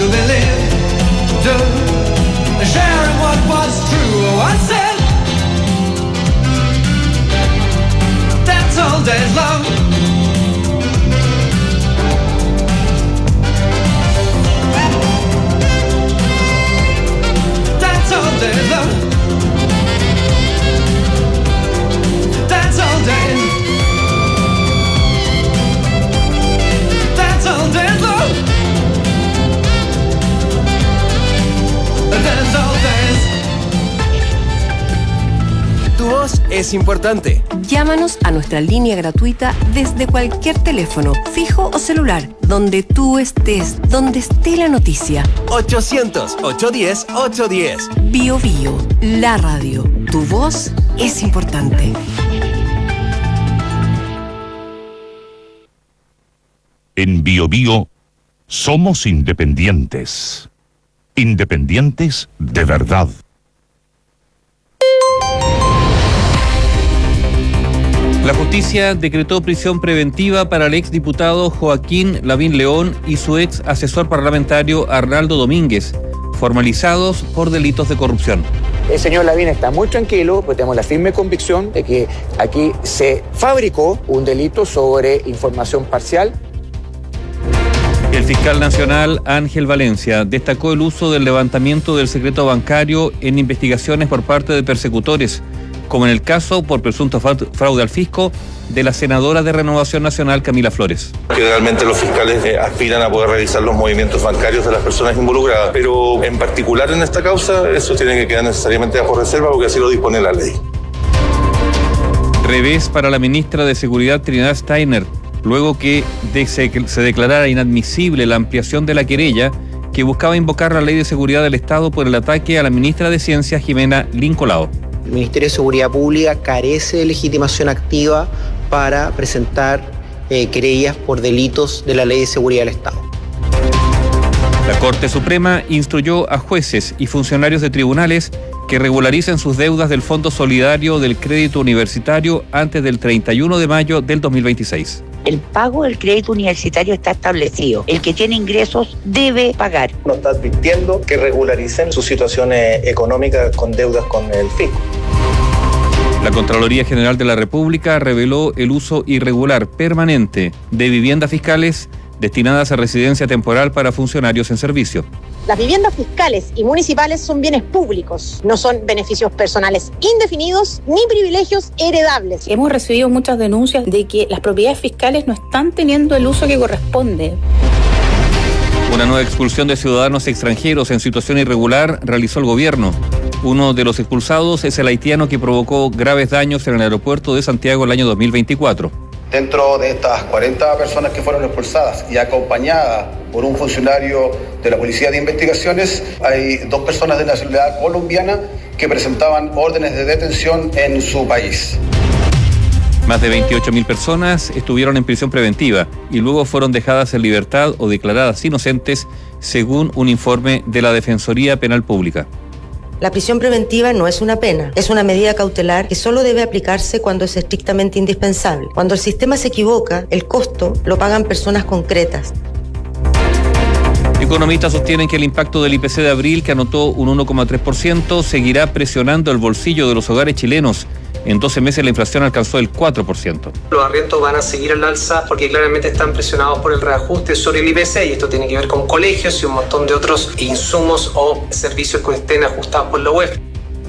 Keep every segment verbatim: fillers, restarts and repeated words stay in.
to be lived, to sharing what was true. Oh, I said, that's all days love. That's all days love. That's all days. That's all days love. That's all days. Tu voz es importante. Llámanos a nuestra línea gratuita desde cualquier teléfono, fijo o celular, donde tú estés, donde esté la noticia. ochocientos, ochocientos diez, ochocientos diez. Bio Bio, la radio. Tu voz es importante. En Bio Bio somos independientes. Independientes de verdad. La justicia decretó prisión preventiva para el exdiputado Joaquín Lavín León y su ex asesor parlamentario Arnaldo Domínguez, formalizados por delitos de corrupción. El señor Lavín está muy tranquilo, pues tenemos la firme convicción de que aquí se fabricó un delito sobre información parcial. El fiscal nacional Ángel Valencia destacó el uso del levantamiento del secreto bancario en investigaciones por parte de persecutores, como en el caso por presunto fraude al fisco de la senadora de Renovación Nacional Camila Flores. Generalmente los fiscales eh, aspiran a poder revisar los movimientos bancarios de las personas involucradas, pero en particular en esta causa eso tiene que quedar necesariamente bajo reserva porque así lo dispone la ley. Revés para la ministra de Seguridad Trinidad Steiner, luego que de se, se declarara inadmisible la ampliación de la querella que buscaba invocar la Ley de Seguridad del Estado por el ataque a la ministra de Ciencia Jimena Lincolao. El Ministerio de Seguridad Pública carece de legitimación activa para presentar eh, querellas por delitos de la Ley de Seguridad del Estado. La Corte Suprema instruyó a jueces y funcionarios de tribunales que regularicen sus deudas del Fondo Solidario del Crédito Universitario antes del treinta y uno de mayo del dos mil veintiséis. El pago del crédito universitario está establecido. El que tiene ingresos debe pagar. Nos está advirtiendo que regularicen sus situaciones económicas con deudas con el fisco. La Contraloría General de la República reveló el uso irregular permanente de viviendas fiscales destinadas a residencia temporal para funcionarios en servicio. Las viviendas fiscales y municipales son bienes públicos, no son beneficios personales indefinidos ni privilegios heredables. Hemos recibido muchas denuncias de que las propiedades fiscales no están teniendo el uso que corresponde. Una nueva expulsión de ciudadanos extranjeros en situación irregular realizó el gobierno. Uno de los expulsados es el haitiano que provocó graves daños en el aeropuerto de Santiago el año dos mil veinticuatro. Dentro de estas cuarenta personas que fueron expulsadas y acompañadas por un funcionario de la Policía de Investigaciones, hay dos personas de nacionalidad colombiana que presentaban órdenes de detención en su país. Más de veintiocho mil personas estuvieron en prisión preventiva y luego fueron dejadas en libertad o declaradas inocentes, según un informe de la Defensoría Penal Pública. La prisión preventiva no es una pena, es una medida cautelar que solo debe aplicarse cuando es estrictamente indispensable. Cuando el sistema se equivoca, el costo lo pagan personas concretas. Economistas sostienen que el impacto del I P C de abril, que anotó un uno coma tres por ciento, seguirá presionando el bolsillo de los hogares chilenos. En doce meses la inflación alcanzó el cuatro por ciento. Los arriendos van a seguir al alza porque claramente están presionados por el reajuste sobre el I P C y esto tiene que ver con colegios y un montón de otros insumos o servicios que estén ajustados por la U E F.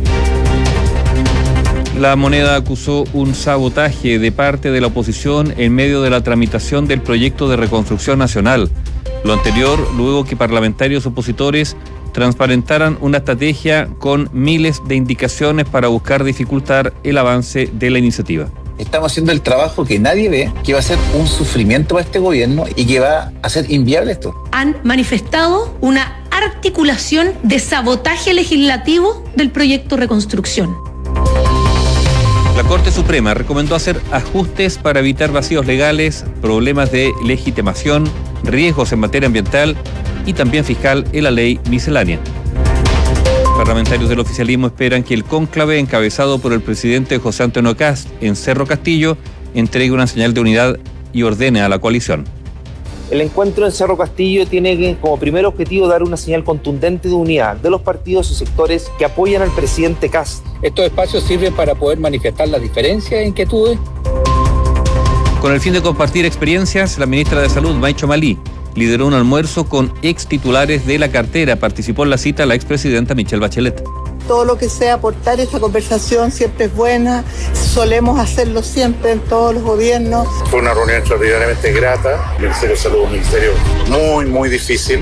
La Moneda acusó un sabotaje de parte de la oposición en medio de la tramitación del proyecto de reconstrucción nacional. Lo anterior, luego que parlamentarios opositores transparentaran una estrategia con miles de indicaciones para buscar dificultar el avance de la iniciativa. Estamos haciendo el trabajo que nadie ve, que va a ser un sufrimiento para este gobierno y que va a ser inviable esto. Han manifestado una articulación de sabotaje legislativo del proyecto Reconstrucción. La Corte Suprema recomendó hacer ajustes para evitar vacíos legales, problemas de legitimación, riesgos en materia ambiental y también fiscal en la ley miscelánea. Parlamentarios del oficialismo esperan que el cónclave encabezado por el presidente José Antonio Kast en Cerro Castillo entregue una señal de unidad y ordene a la coalición. El encuentro en Cerro Castillo tiene como primer objetivo dar una señal contundente de unidad de los partidos y sectores que apoyan al presidente Kast. Estos espacios sirven para poder manifestar las diferencias e inquietudes. Con el fin de compartir experiencias, la ministra de Salud, Maicho Malí, lideró un almuerzo con ex titulares de la cartera. Participó en la cita la expresidenta Michelle Bachelet. Todo lo que sea aportar esta conversación siempre es buena, solemos hacerlo siempre en todos los gobiernos. Fue una reunión extraordinariamente grata, el Ministerio de Salud es un ministerio muy, muy difícil.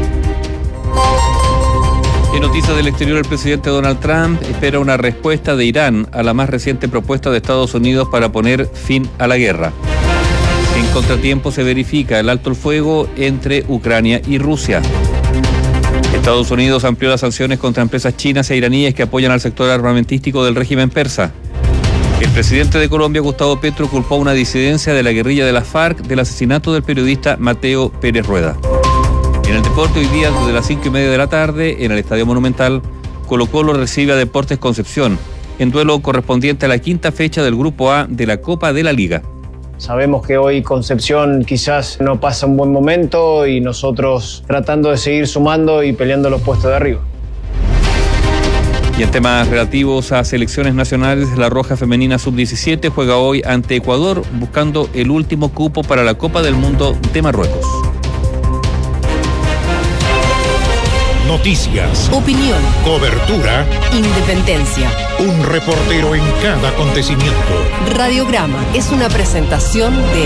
En noticias del exterior, el presidente Donald Trump espera una respuesta de Irán a la más reciente propuesta de Estados Unidos para poner fin a la guerra. En contratiempo se verifica el alto el fuego entre Ucrania y Rusia. Estados Unidos amplió las sanciones contra empresas chinas e iraníes que apoyan al sector armamentístico del régimen persa. El presidente de Colombia, Gustavo Petro, culpó a una disidencia de la guerrilla de las FARC del asesinato del periodista Mateo Pérez Rueda. En el deporte, hoy día, desde las cinco y media de la tarde, en el Estadio Monumental, Colo-Colo recibe a Deportes Concepción, en duelo correspondiente a la quinta fecha del Grupo A de la Copa de la Liga. Sabemos que hoy Concepción quizás no pasa un buen momento y nosotros tratando de seguir sumando y peleando los puestos de arriba. Y en temas relativos a selecciones nacionales, la Roja Femenina sub diecisiete juega hoy ante Ecuador buscando el último cupo para la Copa del Mundo de Marruecos. Noticias, opinión, cobertura, independencia. Un reportero en cada acontecimiento. Radiograma es una presentación de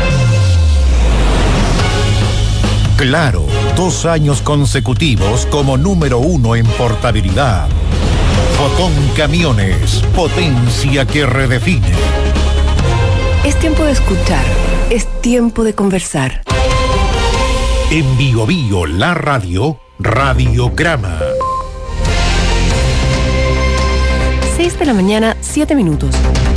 Claro, dos años consecutivos como número uno en portabilidad. Fotón Camiones, potencia que redefine. Es tiempo de escuchar, es tiempo de conversar. En Bio Bio, la radio, Radiograma. seis de la mañana, siete minutos.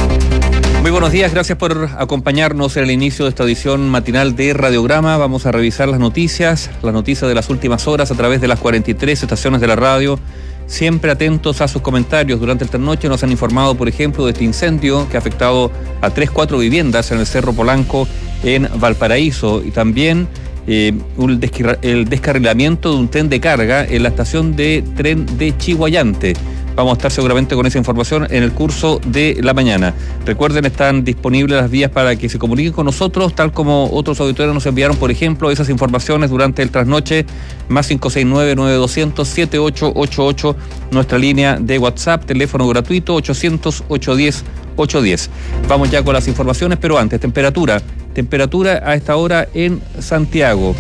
Muy buenos días, gracias por acompañarnos en el inicio de esta edición matinal de Radiograma. Vamos a revisar las noticias, las noticias de las últimas horas a través de las cuarenta y tres estaciones de la radio. Siempre atentos a sus comentarios. Durante esta noche nos han informado, por ejemplo, de este incendio que ha afectado a tres, cuatro viviendas en el Cerro Polanco, en Valparaíso, y también eh, un desquir- el descarrilamiento de un tren de carga en la estación de tren de Chiguayante. Vamos a estar seguramente con esa información en el curso de la mañana. Recuerden, están disponibles las vías para que se comuniquen con nosotros, tal como otros auditores nos enviaron, por ejemplo, esas informaciones durante el trasnoche, más cinco seis nueve, nueve dos cero cero, siete ocho ocho ocho, nuestra línea de WhatsApp, teléfono gratuito ochocientos, ochocientos diez, ochocientos diez. Vamos ya con las informaciones, pero antes, temperatura. Temperatura a esta hora en Santiago,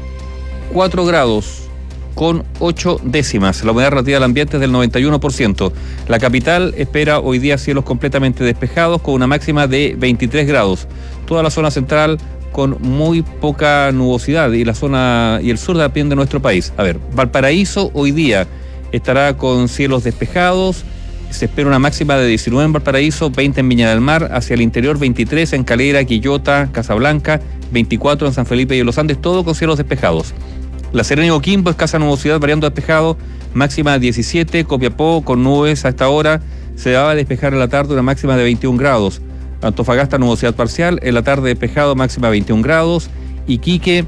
cuatro grados. Con ocho décimas. La humedad relativa del ambiente es del noventa y uno por ciento. La capital espera hoy día cielos completamente despejados con una máxima de veintitrés grados. Toda la zona central con muy poca nubosidad y la zona y el sur también de nuestro país. A ver, Valparaíso hoy día estará con cielos despejados. Se espera una máxima de diecinueve en Valparaíso, veinte en Viña del Mar, hacia el interior veintitrés en Calera, Quillota, Casablanca, veinticuatro en San Felipe y Los Andes, todo con cielos despejados. La Serena y Coquimbo, escasa nubosidad variando despejado, máxima de diecisiete, Copiapó con nubes a esta hora, se va a despejar en la tarde una máxima de veintiún grados. Antofagasta nubosidad parcial, en la tarde despejado máxima de veintiún grados, Iquique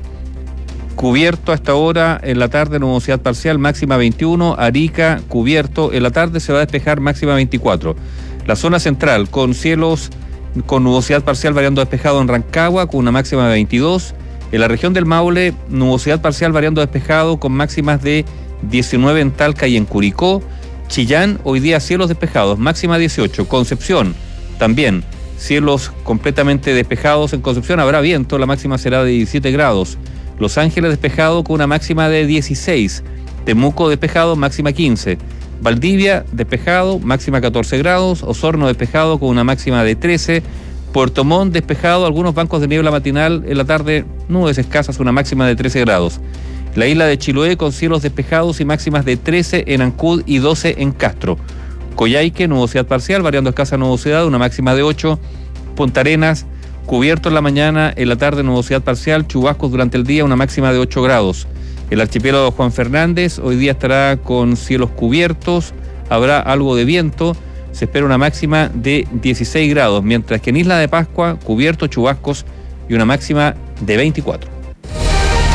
cubierto a esta hora, en la tarde nubosidad parcial máxima veintiuno, Arica cubierto, en la tarde se va a despejar máxima veinticuatro. La zona central con cielos con nubosidad parcial variando despejado en Rancagua con una máxima de veintidós. En la región del Maule, nubosidad parcial variando despejado con máximas de diecinueve en Talca y en Curicó. Chillán, hoy día cielos despejados, máxima dieciocho. Concepción, también cielos completamente despejados en Concepción, habrá viento, la máxima será de diecisiete grados. Los Ángeles despejado con una máxima de dieciséis. Temuco despejado, máxima quince. Valdivia despejado, máxima catorce grados. Osorno despejado con una máxima de trece. Puerto Montt despejado, algunos bancos de niebla matinal, en la tarde nubes escasas, una máxima de trece grados. La isla de Chiloé con cielos despejados y máximas de trece en Ancud y doce en Castro. Coyhaique, nubosidad parcial, variando escasa nubosidad, una máxima de ocho. Punta Arenas, cubierto en la mañana, en la tarde nubosidad parcial, chubascos durante el día, una máxima de ocho grados. El archipiélago Juan Fernández hoy día estará con cielos cubiertos, habrá algo de viento. Se espera una máxima de dieciséis grados, mientras que en Isla de Pascua, cubierto, chubascos y una máxima de veinticuatro.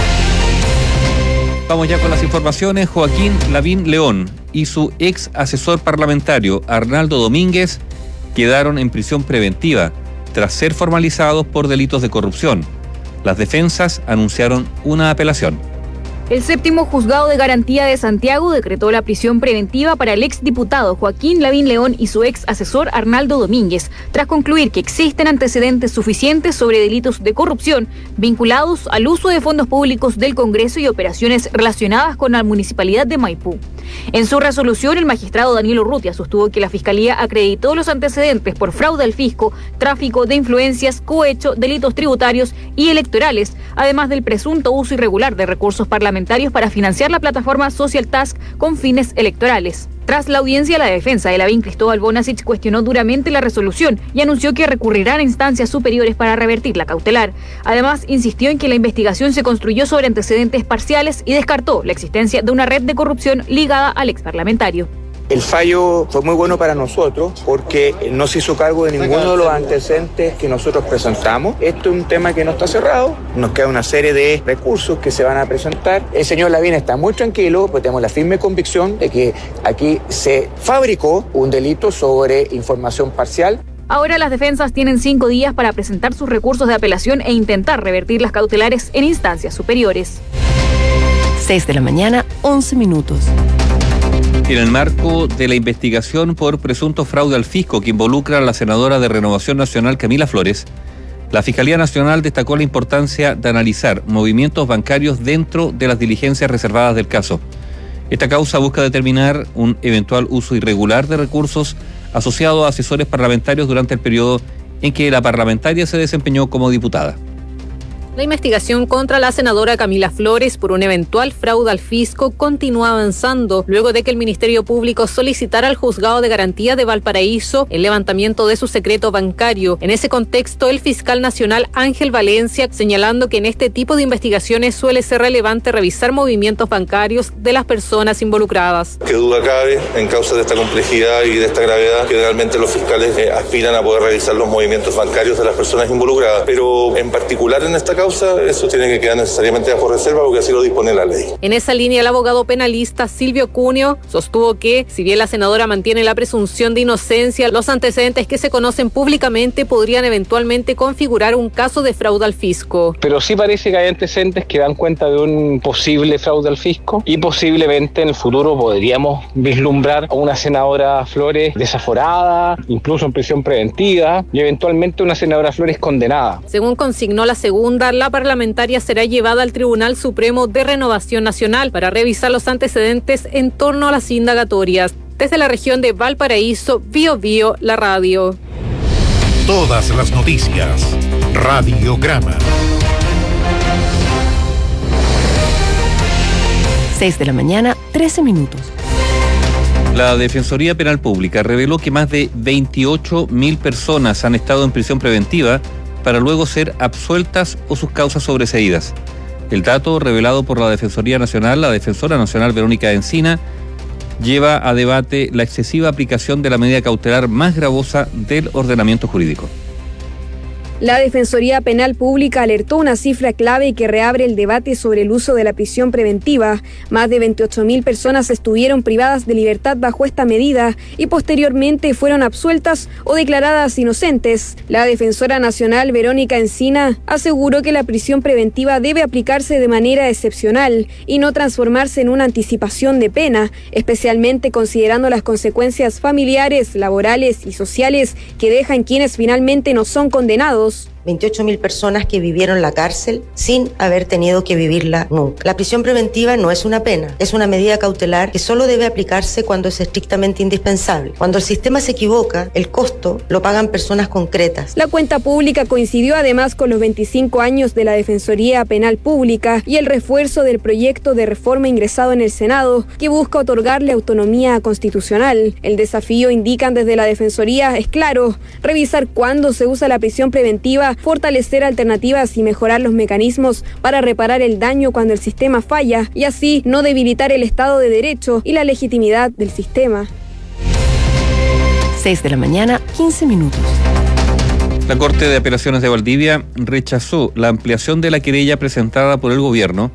Vamos ya con las informaciones. Joaquín Lavín León y su ex asesor parlamentario Arnaldo Domínguez quedaron en prisión preventiva tras ser formalizados por delitos de corrupción. Las defensas anunciaron una apelación. El séptimo juzgado de garantía de Santiago decretó la prisión preventiva para el exdiputado Joaquín Lavín León y su ex asesor Arnaldo Domínguez, tras concluir que existen antecedentes suficientes sobre delitos de corrupción vinculados al uso de fondos públicos del Congreso y operaciones relacionadas con la municipalidad de Maipú. En su resolución, el magistrado Daniel Urrutia sostuvo que la Fiscalía acreditó los antecedentes por fraude al fisco, tráfico de influencias, cohecho, delitos tributarios y electorales, además del presunto uso irregular de recursos parlamentarios para financiar la plataforma Social Task con fines electorales. Tras la audiencia, la defensa de Lavín, Cristóbal Bonasich, cuestionó duramente la resolución y anunció que recurrirán a instancias superiores para revertir la cautelar. Además, insistió en que la investigación se construyó sobre antecedentes parciales y descartó la existencia de una red de corrupción ligada al exparlamentario. El fallo fue muy bueno para nosotros porque no se hizo cargo de ninguno de los antecedentes que nosotros presentamos. Esto es un tema que no está cerrado, nos queda una serie de recursos que se van a presentar. El señor Lavín está muy tranquilo, pues tenemos la firme convicción de que aquí se fabricó un delito sobre información parcial. Ahora las defensas tienen cinco días para presentar sus recursos de apelación e intentar revertir las cautelares en instancias superiores. seis de la mañana, once minutos. En el marco de la investigación por presunto fraude al fisco que involucra a la senadora de Renovación Nacional Camila Flores, la Fiscalía Nacional destacó la importancia de analizar movimientos bancarios dentro de las diligencias reservadas del caso. Esta causa busca determinar un eventual uso irregular de recursos asociado a asesores parlamentarios durante el periodo en que la parlamentaria se desempeñó como diputada. La investigación contra la senadora Camila Flores por un eventual fraude al fisco continúa avanzando luego de que el Ministerio Público solicitara al Juzgado de Garantía de Valparaíso el levantamiento de su secreto bancario. En ese contexto, el fiscal nacional Ángel Valencia señalando que en este tipo de investigaciones suele ser relevante revisar movimientos bancarios de las personas involucradas. Qué duda cabe, en causa de esta complejidad y de esta gravedad, que realmente los fiscales eh, aspiran a poder revisar los movimientos bancarios de las personas involucradas, pero en particular en esta causa eso tiene que quedar necesariamente bajo reserva porque así lo dispone la ley. En esa línea, el abogado penalista Silvio Cuneo sostuvo que, si bien la senadora mantiene la presunción de inocencia, los antecedentes que se conocen públicamente podrían eventualmente configurar un caso de fraude al fisco. Pero sí parece que hay antecedentes que dan cuenta de un posible fraude al fisco y posiblemente en el futuro podríamos vislumbrar a una senadora Flores desaforada, incluso en prisión preventiva y eventualmente una senadora Flores condenada. Según consignó la segunda, la parlamentaria será llevada al Tribunal Supremo de Renovación Nacional para revisar los antecedentes en torno a las indagatorias. Desde la región de Valparaíso, Bio Bio, la radio. Todas las noticias. Radiograma. seis de la mañana, trece minutos. La Defensoría Penal Pública reveló que más de veintiocho mil personas han estado en prisión preventiva para luego ser absueltas o sus causas sobreseídas. El dato revelado por la Defensoría Nacional, la Defensora Nacional Verónica Encina, lleva a debate la excesiva aplicación de la medida cautelar más gravosa del ordenamiento jurídico. La Defensoría Penal Pública alertó una cifra clave que reabre el debate sobre el uso de la prisión preventiva. Más de veintiocho mil personas estuvieron privadas de libertad bajo esta medida y posteriormente fueron absueltas o declaradas inocentes. La Defensora Nacional Verónica Encina aseguró que la prisión preventiva debe aplicarse de manera excepcional y no transformarse en una anticipación de pena, especialmente considerando las consecuencias familiares, laborales y sociales que dejan quienes finalmente no son condenados. veintiocho mil personas que vivieron la cárcel sin haber tenido que vivirla nunca. La prisión preventiva no es una pena, es una medida cautelar que solo debe aplicarse cuando es estrictamente indispensable. Cuando el sistema se equivoca, el costo lo pagan personas concretas. La cuenta pública coincidió además con los veinticinco años de la Defensoría Penal Pública y el refuerzo del proyecto de reforma ingresado en el Senado que busca otorgarle autonomía constitucional. El desafío, indican desde la Defensoría, es claro: revisar cuándo se usa la prisión preventiva, fortalecer alternativas y mejorar los mecanismos para reparar el daño cuando el sistema falla y así no debilitar el Estado de Derecho y la legitimidad del sistema. seis de la mañana, quince minutos. La Corte de Apelaciones de Valdivia rechazó la ampliación de la querella presentada por el gobierno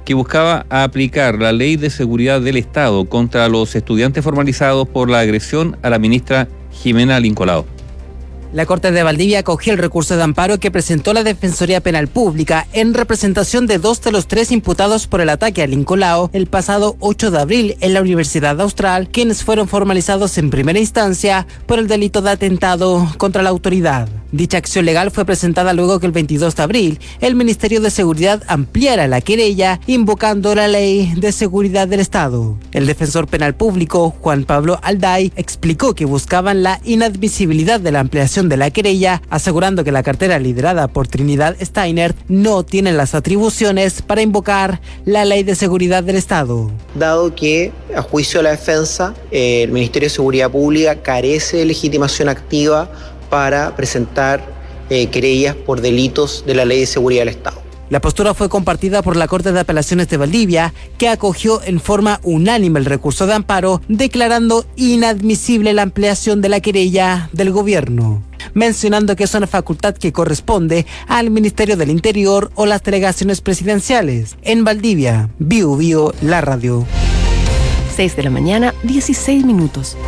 que buscaba aplicar la Ley de Seguridad del Estado contra los estudiantes formalizados por la agresión a la ministra Jimena Lincolao. La Corte de Valdivia acogió el recurso de amparo que presentó la Defensoría Penal Pública en representación de dos de los tres imputados por el ataque a Lincolao el pasado ocho de abril en la Universidad Austral, quienes fueron formalizados en primera instancia por el delito de atentado contra la autoridad. Dicha acción legal fue presentada luego que el veintidós de abril el Ministerio de Seguridad ampliara la querella invocando la Ley de Seguridad del Estado. El defensor penal público, Juan Pablo Alday, explicó que buscaban la inadmisibilidad de la ampliación de la querella, asegurando que la cartera liderada por Trinidad Steiner no tiene las atribuciones para invocar la Ley de Seguridad del Estado. Dado que, a juicio de la defensa, eh, el Ministerio de Seguridad Pública carece de legitimación activa para presentar eh, querellas por delitos de la Ley de Seguridad del Estado. La postura fue compartida por la Corte de Apelaciones de Valdivia, que acogió en forma unánime el recurso de amparo, declarando inadmisible la ampliación de la querella del gobierno, mencionando que es una facultad que corresponde al Ministerio del Interior o las delegaciones presidenciales. En Valdivia, Bio Bio, la radio. seis de la mañana, dieciséis minutos.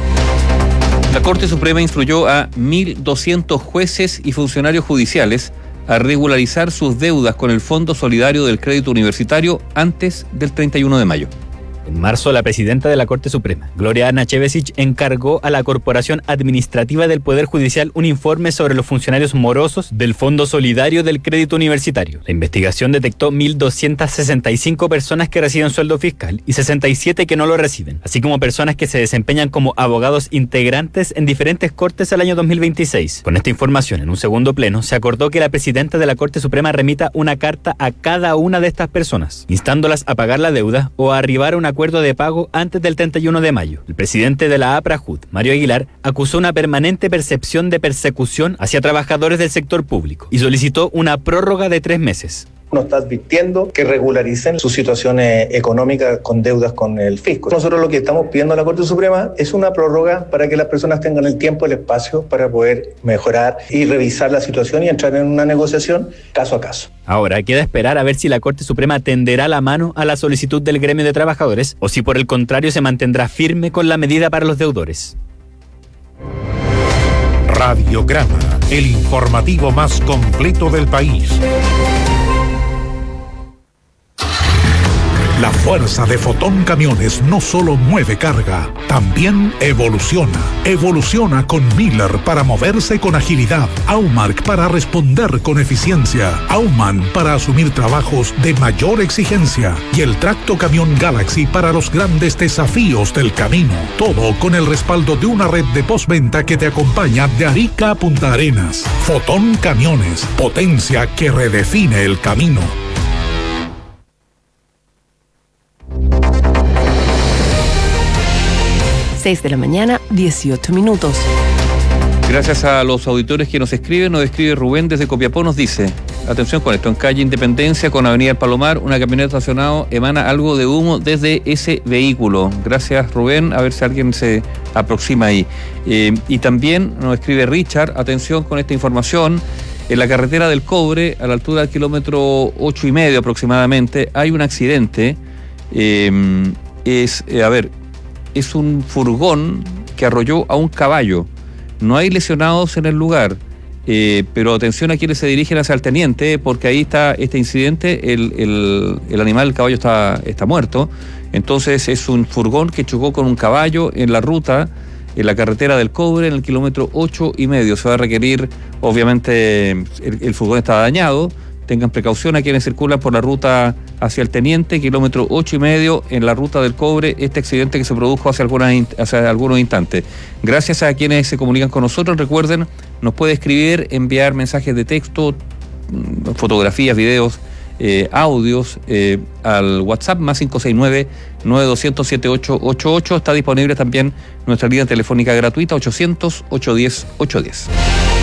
La Corte Suprema instruyó a mil doscientos jueces y funcionarios judiciales a regularizar sus deudas con el Fondo Solidario del Crédito Universitario antes del treinta y uno de mayo. En marzo, la presidenta de la Corte Suprema, Gloria Nachevesich, encargó a la Corporación Administrativa del Poder Judicial un informe sobre los funcionarios morosos del Fondo Solidario del Crédito Universitario. La investigación detectó mil doscientas sesenta y cinco personas que reciben sueldo fiscal y sesenta y siete que no lo reciben, así como personas que se desempeñan como abogados integrantes en diferentes cortes el año dos mil veintiséis. Con esta información, en un segundo pleno, se acordó que la presidenta de la Corte Suprema remita una carta a cada una de estas personas, instándolas a pagar la deuda o a arribar a una acuerdo de pago antes del treinta y uno de mayo. El presidente de la APRAJUD, Mario Aguilar, acusó una permanente percepción de persecución hacia trabajadores del sector público y solicitó una prórroga de tres meses. Nos está advirtiendo que regularicen su situación económica con deudas con el fisco. Nosotros lo que estamos pidiendo a la Corte Suprema es una prórroga para que las personas tengan el tiempo, el espacio para poder mejorar y revisar la situación y entrar en una negociación caso a caso. Ahora queda esperar a ver si la Corte Suprema tenderá la mano a la solicitud del gremio de trabajadores o si por el contrario se mantendrá firme con la medida para los deudores. Radiograma, el informativo más completo del país. La fuerza de Fotón Camiones no solo mueve carga, también evoluciona. Evoluciona con Miller para moverse con agilidad, Aumark para responder con eficiencia, Auman para asumir trabajos de mayor exigencia y el Tracto Camión Galaxy para los grandes desafíos del camino. Todo con el respaldo de una red de postventa que te acompaña de Arica a Punta Arenas. Fotón Camiones, potencia que redefine el camino. seis de la mañana, dieciocho minutos. Gracias a los auditores que nos escriben, nos escribe Rubén desde Copiapó, nos dice, atención con esto, en calle Independencia con Avenida El Palomar, una camioneta estacionada emana algo de humo desde ese vehículo. Gracias Rubén, a ver si alguien se aproxima ahí. Eh, y también nos escribe Richard, atención con esta información, en la carretera del Cobre, a la altura del kilómetro ocho y medio aproximadamente, hay un accidente, eh, es, eh, a ver, es un furgón que arrolló a un caballo. No hay lesionados en el lugar, eh, pero atención a quienes se dirigen hacia el teniente, porque ahí está este incidente, el, el, el animal, el caballo está, está muerto. Entonces es un furgón que chocó con un caballo en la ruta, en la carretera del Cobre, en el kilómetro ocho y medio. Se va a requerir, obviamente, el, el furgón está dañado. Tengan precaución a quienes circulan por la ruta hacia el Teniente, kilómetro ocho y medio, en la ruta del Cobre, este accidente que se produjo hace, algunas, hace algunos instantes. Gracias a quienes se comunican con nosotros. Recuerden, nos puede escribir, enviar mensajes de texto, fotografías, videos, eh, audios eh, al WhatsApp más cinco seis nueve, nueve dos cero cero, siete ocho ocho ocho. Está disponible también nuestra línea telefónica gratuita ochocientos, ochocientos diez, ochocientos diez.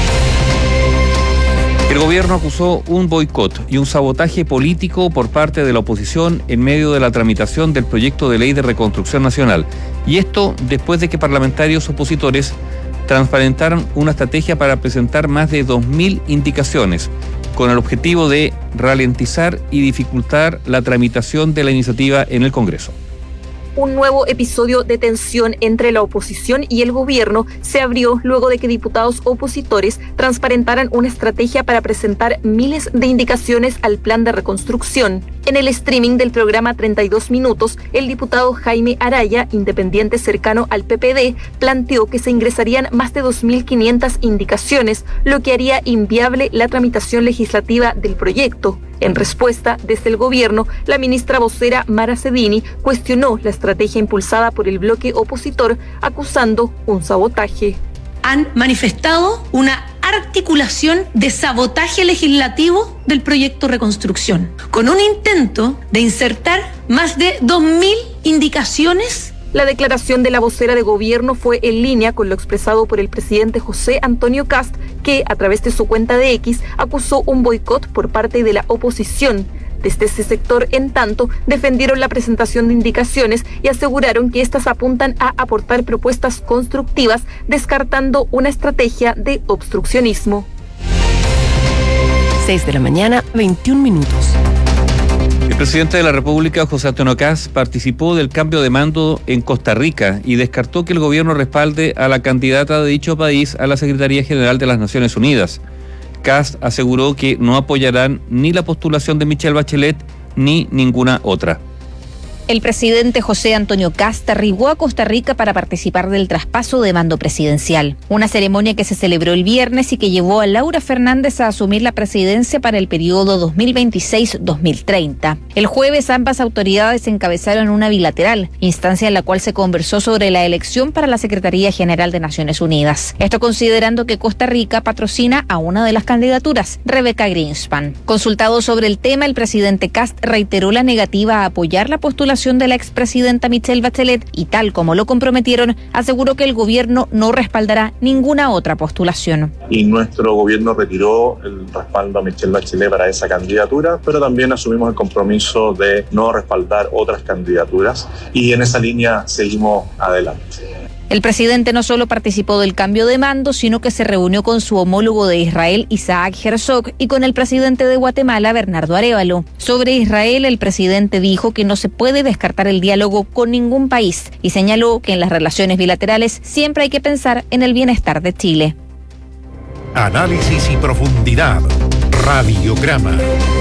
El gobierno acusó un boicot y un sabotaje político por parte de la oposición en medio de la tramitación del proyecto de ley de reconstrucción nacional. Y esto después de que parlamentarios opositores transparentaran una estrategia para presentar más de dos mil indicaciones con el objetivo de ralentizar y dificultar la tramitación de la iniciativa en el Congreso. Un nuevo episodio de tensión entre la oposición y el gobierno se abrió luego de que diputados opositores transparentaran una estrategia para presentar miles de indicaciones al plan de reconstrucción. En el streaming del programa treinta y dos minutos, el diputado Jaime Araya, independiente cercano al P P D, planteó que se ingresarían más de dos mil quinientas indicaciones, lo que haría inviable la tramitación legislativa del proyecto. En respuesta, desde el gobierno, la ministra vocera Mara Cedini cuestionó la estrategia impulsada por el bloque opositor, acusando un sabotaje. Han manifestado una articulación de sabotaje legislativo del proyecto Reconstrucción, con un intento de insertar más de dos mil indicaciones. La declaración de la vocera de gobierno fue en línea con lo expresado por el presidente José Antonio Kast, que, a través de su cuenta de X, acusó un boicot por parte de la oposición. Desde ese sector, en tanto, defendieron la presentación de indicaciones y aseguraron que éstas apuntan a aportar propuestas constructivas, descartando una estrategia de obstruccionismo. seis de la mañana, veintiún minutos. El presidente de la República, José Antonio Kast, participó del cambio de mando en Costa Rica y descartó que el gobierno respalde a la candidata de dicho país a la Secretaría General de las Naciones Unidas. Kast aseguró que no apoyarán ni la postulación de Michelle Bachelet ni ninguna otra. El presidente José Antonio Kast arribó a Costa Rica para participar del traspaso de mando presidencial, una ceremonia que se celebró el viernes y que llevó a Laura Fernández a asumir la presidencia para el periodo dos mil veintiséis a dos mil treinta. El jueves ambas autoridades encabezaron una bilateral, instancia en la cual se conversó sobre la elección para la Secretaría General de Naciones Unidas. Esto considerando que Costa Rica patrocina a una de las candidaturas, Rebecca Greenspan. Consultado sobre el tema, el presidente Kast reiteró la negativa a apoyar la postulación de la expresidenta Michelle Bachelet y, tal como lo comprometieron, aseguró que el gobierno no respaldará ninguna otra postulación. Y nuestro gobierno retiró el respaldo a Michelle Bachelet para esa candidatura, pero también asumimos el compromiso de no respaldar otras candidaturas y en esa línea seguimos adelante. El presidente no solo participó del cambio de mando, sino que se reunió con su homólogo de Israel, Isaac Herzog, y con el presidente de Guatemala, Bernardo Arévalo. Sobre Israel, el presidente dijo que no se puede descartar el diálogo con ningún país y señaló que en las relaciones bilaterales siempre hay que pensar en el bienestar de Chile. Análisis y profundidad. Radiograma.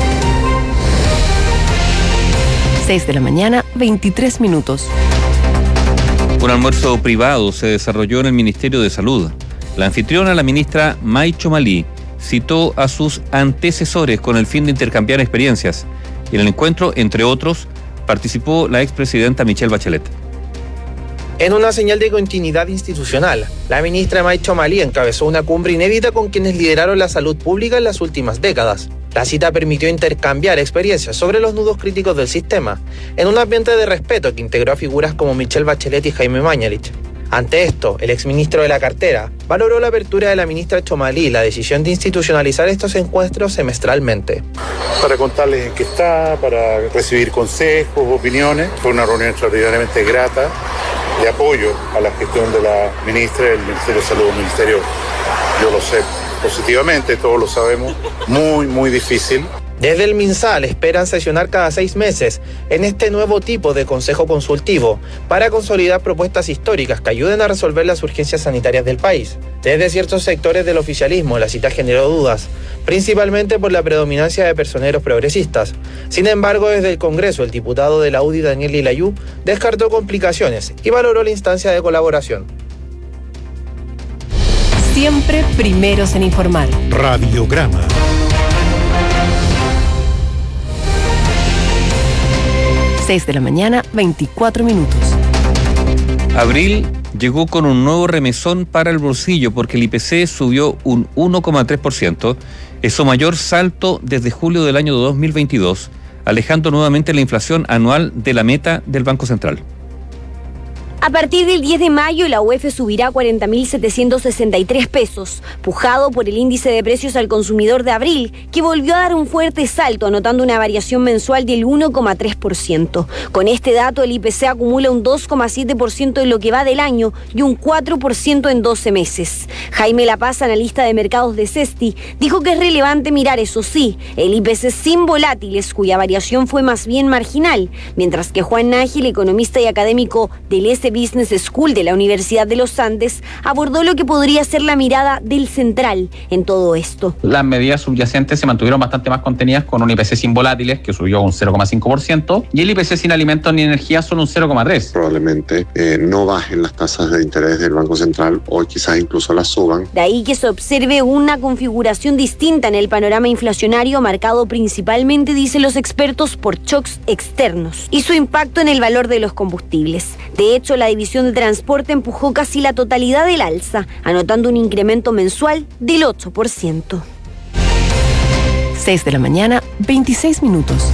seis de la mañana, veintitrés minutos. Un almuerzo privado se desarrolló en el Ministerio de Salud. La anfitriona, la ministra May Chomalí, citó a sus antecesores con el fin de intercambiar experiencias. En el encuentro, entre otros, participó la expresidenta Michelle Bachelet. En una señal de continuidad institucional, la ministra May Chomalí encabezó una cumbre inédita con quienes lideraron la salud pública en las últimas décadas. La cita permitió intercambiar experiencias sobre los nudos críticos del sistema, en un ambiente de respeto que integró a figuras como Michelle Bachelet y Jaime Mañalich. Ante esto, el exministro de la cartera valoró la apertura de la ministra Chomalí y la decisión de institucionalizar estos encuentros semestralmente. Para contarles en qué está, para recibir consejos, opiniones. Fue una reunión extraordinariamente grata de apoyo a la gestión de la ministra del Ministerio de Salud, un ministerio, yo lo sé positivamente, todos lo sabemos, muy, muy difícil. Desde el MinSal esperan sesionar cada seis meses en este nuevo tipo de consejo consultivo para consolidar propuestas históricas que ayuden a resolver las urgencias sanitarias del país. Desde ciertos sectores del oficialismo la cita generó dudas, principalmente por la predominancia de personeros progresistas. Sin embargo, desde el Congreso, el diputado de la U D I, Daniel Lilayú, descartó complicaciones y valoró la instancia de colaboración. Siempre primeros en informar. Radiograma. seis de la mañana, veinticuatro minutos. Abril llegó con un nuevo remesón para el bolsillo porque el I P C subió un uno coma tres por ciento, es su mayor salto desde julio del año dos mil veintidós, alejando nuevamente la inflación anual de la meta del Banco Central. A partir del diez de mayo, la U E F subirá cuarenta mil setecientos sesenta y tres pesos, pujado por el índice de precios al consumidor de abril, que volvió a dar un fuerte salto, anotando una variación mensual del uno coma tres por ciento. Con este dato, el I P C acumula un dos coma siete por ciento en lo que va del año y un cuatro por ciento en doce meses. Jaime Lapaz, analista de mercados de Cesti, dijo que es relevante mirar, eso sí, el I P C sin volátiles, cuya variación fue más bien marginal, mientras que Juan Nájil, economista y académico del S Business School de la Universidad de los Andes, abordó lo que podría ser la mirada del central en todo esto. Las medidas subyacentes se mantuvieron bastante más contenidas, con un I P C sin volátiles que subió un cero coma cinco por ciento y el I P C sin alimentos ni energía solo un cero coma tres por ciento. Probablemente eh, no bajen las tasas de interés del Banco Central o quizás incluso las suban. De ahí que se observe una configuración distinta en el panorama inflacionario, marcado principalmente, dicen los expertos, por shocks externos y su impacto en el valor de los combustibles. De hecho, la división de transporte empujó casi la totalidad del alza, anotando un incremento mensual del ocho por ciento. seis de la mañana, veintiséis minutos.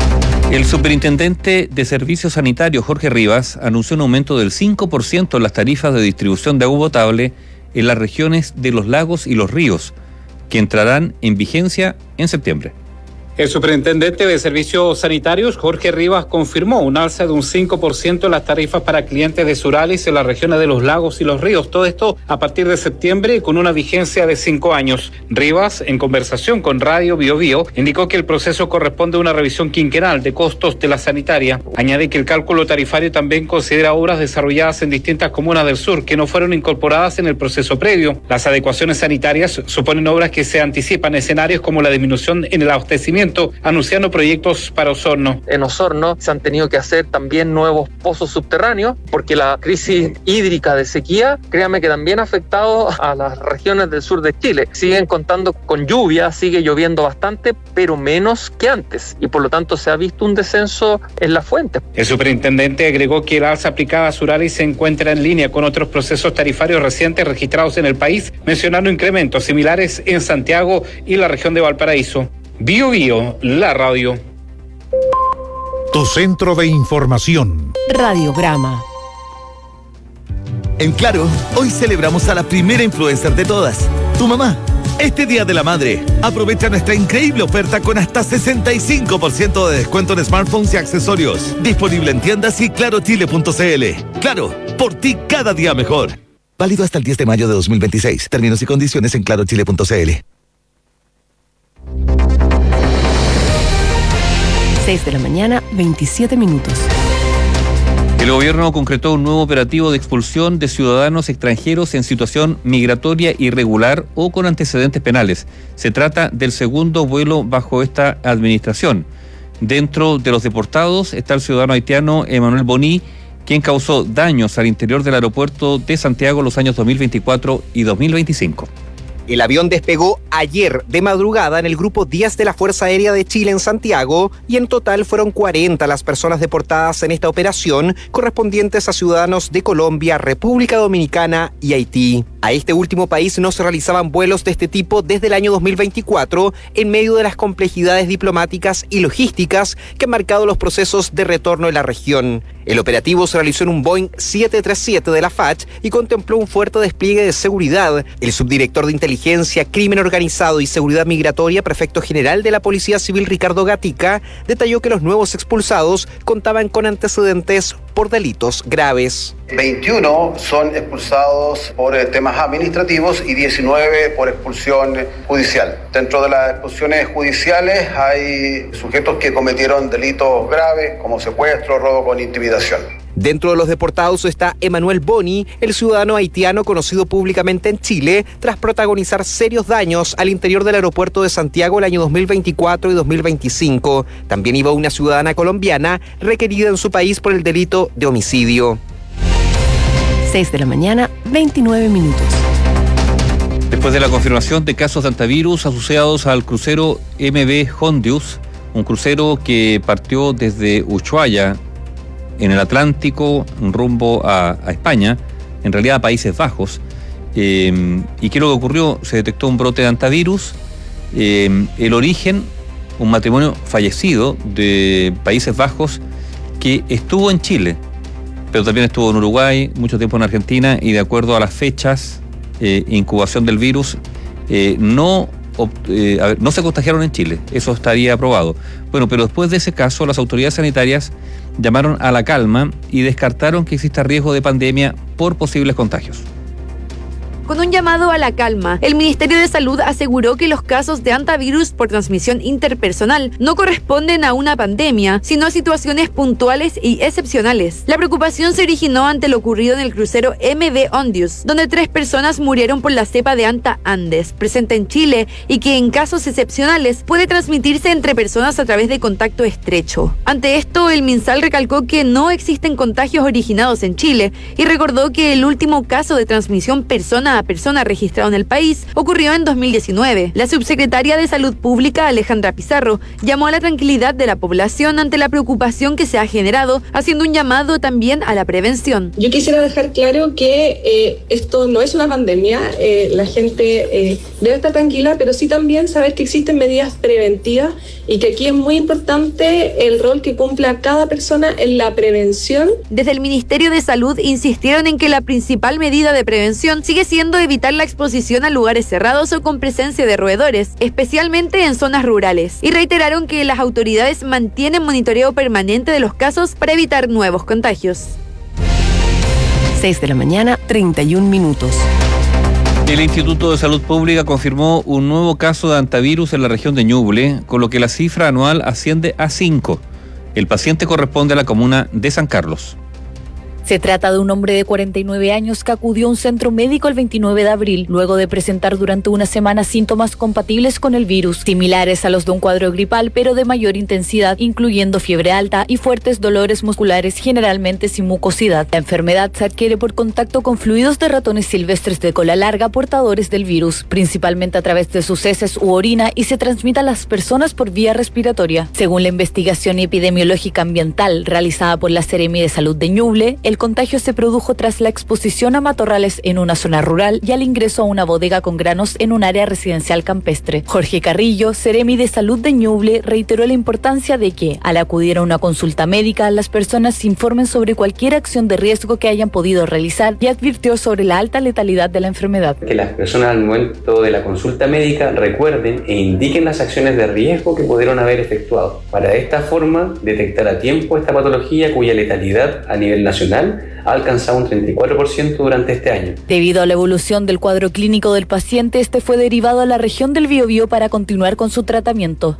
El superintendente de Servicios Sanitarios, Jorge Rivas, anunció un aumento del cinco por ciento en las tarifas de distribución de agua potable en las regiones de los lagos y los ríos, que entrarán en vigencia en septiembre. El superintendente de Servicios Sanitarios, Jorge Rivas, confirmó un alza de un cinco por ciento en las tarifas para clientes de Suralis en las regiones de los lagos y los ríos. Todo esto a partir de septiembre, con una vigencia de cinco años. Rivas, en conversación con Radio Bio Bio, indicó que el proceso corresponde a una revisión quinquenal de costos de la sanitaria. Añade que el cálculo tarifario también considera obras desarrolladas en distintas comunas del sur que no fueron incorporadas en el proceso previo. Las adecuaciones sanitarias suponen obras que se anticipan, escenarios como la disminución en el abastecimiento, anunciando proyectos para Osorno. En Osorno se han tenido que hacer también nuevos pozos subterráneos porque la crisis hídrica de sequía, créanme que también ha afectado a las regiones del sur de Chile. Siguen contando con lluvia, sigue lloviendo bastante, pero menos que antes, y por lo tanto se ha visto un descenso en las fuentes. El superintendente agregó que el alza aplicada a Suralis se encuentra en línea con otros procesos tarifarios recientes registrados en el país, mencionando incrementos similares en Santiago y la región de Valparaíso. Bio Bio, la radio. Tu centro de información. Radiograma. En Claro, hoy celebramos a la primera influencer de todas, tu mamá. Este Día de la Madre, aprovecha nuestra increíble oferta con hasta sesenta y cinco por ciento de descuento en smartphones y accesorios. Disponible en tiendas y claro chile punto c l. Claro, por ti cada día mejor. Válido hasta el diez de mayo de dos mil veintiséis. Términos y condiciones en claro chile punto c l. seis de la mañana, veintisiete minutos. El gobierno concretó un nuevo operativo de expulsión de ciudadanos extranjeros en situación migratoria irregular o con antecedentes penales. Se trata del segundo vuelo bajo esta administración. Dentro de los deportados está el ciudadano haitiano Emanuel Boni, quien causó daños al interior del aeropuerto de Santiago los años dos mil veinticuatro y dos mil veinticinco. El avión despegó ayer de madrugada en el Grupo diez de la Fuerza Aérea de Chile en Santiago y en total fueron cuarenta las personas deportadas en esta operación, correspondientes a ciudadanos de Colombia, República Dominicana y Haití. A este último país no se realizaban vuelos de este tipo desde el año dos mil veinticuatro, en medio de las complejidades diplomáticas y logísticas que han marcado los procesos de retorno en la región. El operativo se realizó en un Boeing siete treinta y siete de la F A C y contempló un fuerte despliegue de seguridad. El subdirector de Inteligencia, Crimen Organizado y Seguridad Migratoria, prefecto general de la Policía Civil, Ricardo Gatica, detalló que los nuevos expulsados contaban con antecedentes por delitos graves. veintiuno son expulsados por eh, temas administrativos y diecinueve por expulsión judicial. Dentro de las expulsiones judiciales hay sujetos que cometieron delitos graves como secuestro, robo con intimidación. Dentro de los deportados está Emanuel Boni, el ciudadano haitiano conocido públicamente en Chile tras protagonizar serios daños al interior del aeropuerto de Santiago el año dos mil veinticuatro y dos mil veinticinco. También iba una ciudadana colombiana requerida en su país por el delito de homicidio. seis de la mañana, veintinueve minutos. Después de la confirmación de casos de hantavirus asociados al crucero M V Hondius, un crucero que partió desde Ushuaia en el Atlántico rumbo a, a España, en realidad a Países Bajos. Eh, ¿Y qué es lo que ocurrió? Se detectó un brote de hantavirus. Eh, el origen, un matrimonio fallecido de Países Bajos que estuvo en Chile pero también estuvo en Uruguay, mucho tiempo en Argentina, y de acuerdo a las fechas, eh, incubación del virus, eh, no, eh, a ver, no se contagiaron en Chile, eso estaría aprobado. Bueno, pero después de ese caso, las autoridades sanitarias llamaron a la calma y descartaron que exista riesgo de pandemia por posibles contagios. Con un llamado a la calma, el Ministerio de Salud aseguró que los casos de hantavirus por transmisión interpersonal no corresponden a una pandemia, sino a situaciones puntuales y excepcionales. La preocupación se originó ante lo ocurrido en el crucero M V Ondius, donde tres personas murieron por la cepa de Hanta Andes, presente en Chile, y que en casos excepcionales puede transmitirse entre personas a través de contacto estrecho. Ante esto, el MinSal recalcó que no existen contagios originados en Chile y recordó que el último caso de transmisión persona a persona registrado en el país ocurrió en dos mil diecinueve. La subsecretaria de Salud Pública, Alejandra Pizarro, llamó a la tranquilidad de la población ante la preocupación que se ha generado, haciendo un llamado también a la prevención. Yo quisiera dejar claro que eh, esto no es una pandemia, eh, la gente eh, debe estar tranquila, pero sí también saber que existen medidas preventivas y que aquí es muy importante el rol que cumpla cada persona en la prevención. Desde el Ministerio de Salud insistieron en que la principal medida de prevención sigue siendo evitar la exposición a lugares cerrados o con presencia de roedores, especialmente en zonas rurales, y reiteraron que las autoridades mantienen monitoreo permanente de los casos para evitar nuevos contagios. seis de la mañana, treinta y un minutos. El Instituto de Salud Pública confirmó un nuevo caso de hantavirus en la región de Ñuble, con lo que la cifra anual asciende a cinco. El paciente corresponde a la comuna de San Carlos. Se trata de un hombre de cuarenta y nueve años que acudió a un centro médico el veintinueve de abril, luego de presentar durante una semana síntomas compatibles con el virus, similares a los de un cuadro gripal, pero de mayor intensidad, incluyendo fiebre alta y fuertes dolores musculares, generalmente sin mucosidad. La enfermedad se adquiere por contacto con fluidos de ratones silvestres de cola larga portadores del virus, principalmente a través de sus heces u orina, y se transmite a las personas por vía respiratoria. Según la investigación epidemiológica ambiental realizada por la Seremi de Salud de Ñuble, el contagio se produjo tras la exposición a matorrales en una zona rural y al ingreso a una bodega con granos en un área residencial campestre. Jorge Carrillo, Seremi de Salud de Ñuble, reiteró la importancia de que, al acudir a una consulta médica, las personas se informen sobre cualquier acción de riesgo que hayan podido realizar y advirtió sobre la alta letalidad de la enfermedad. Que las personas al momento de la consulta médica recuerden e indiquen las acciones de riesgo que pudieron haber efectuado, para de esta forma detectar a tiempo esta patología cuya letalidad a nivel nacional ha alcanzado un treinta y cuatro por ciento durante este año. Debido a la evolución del cuadro clínico del paciente, este fue derivado a la región del Biobío para continuar con su tratamiento.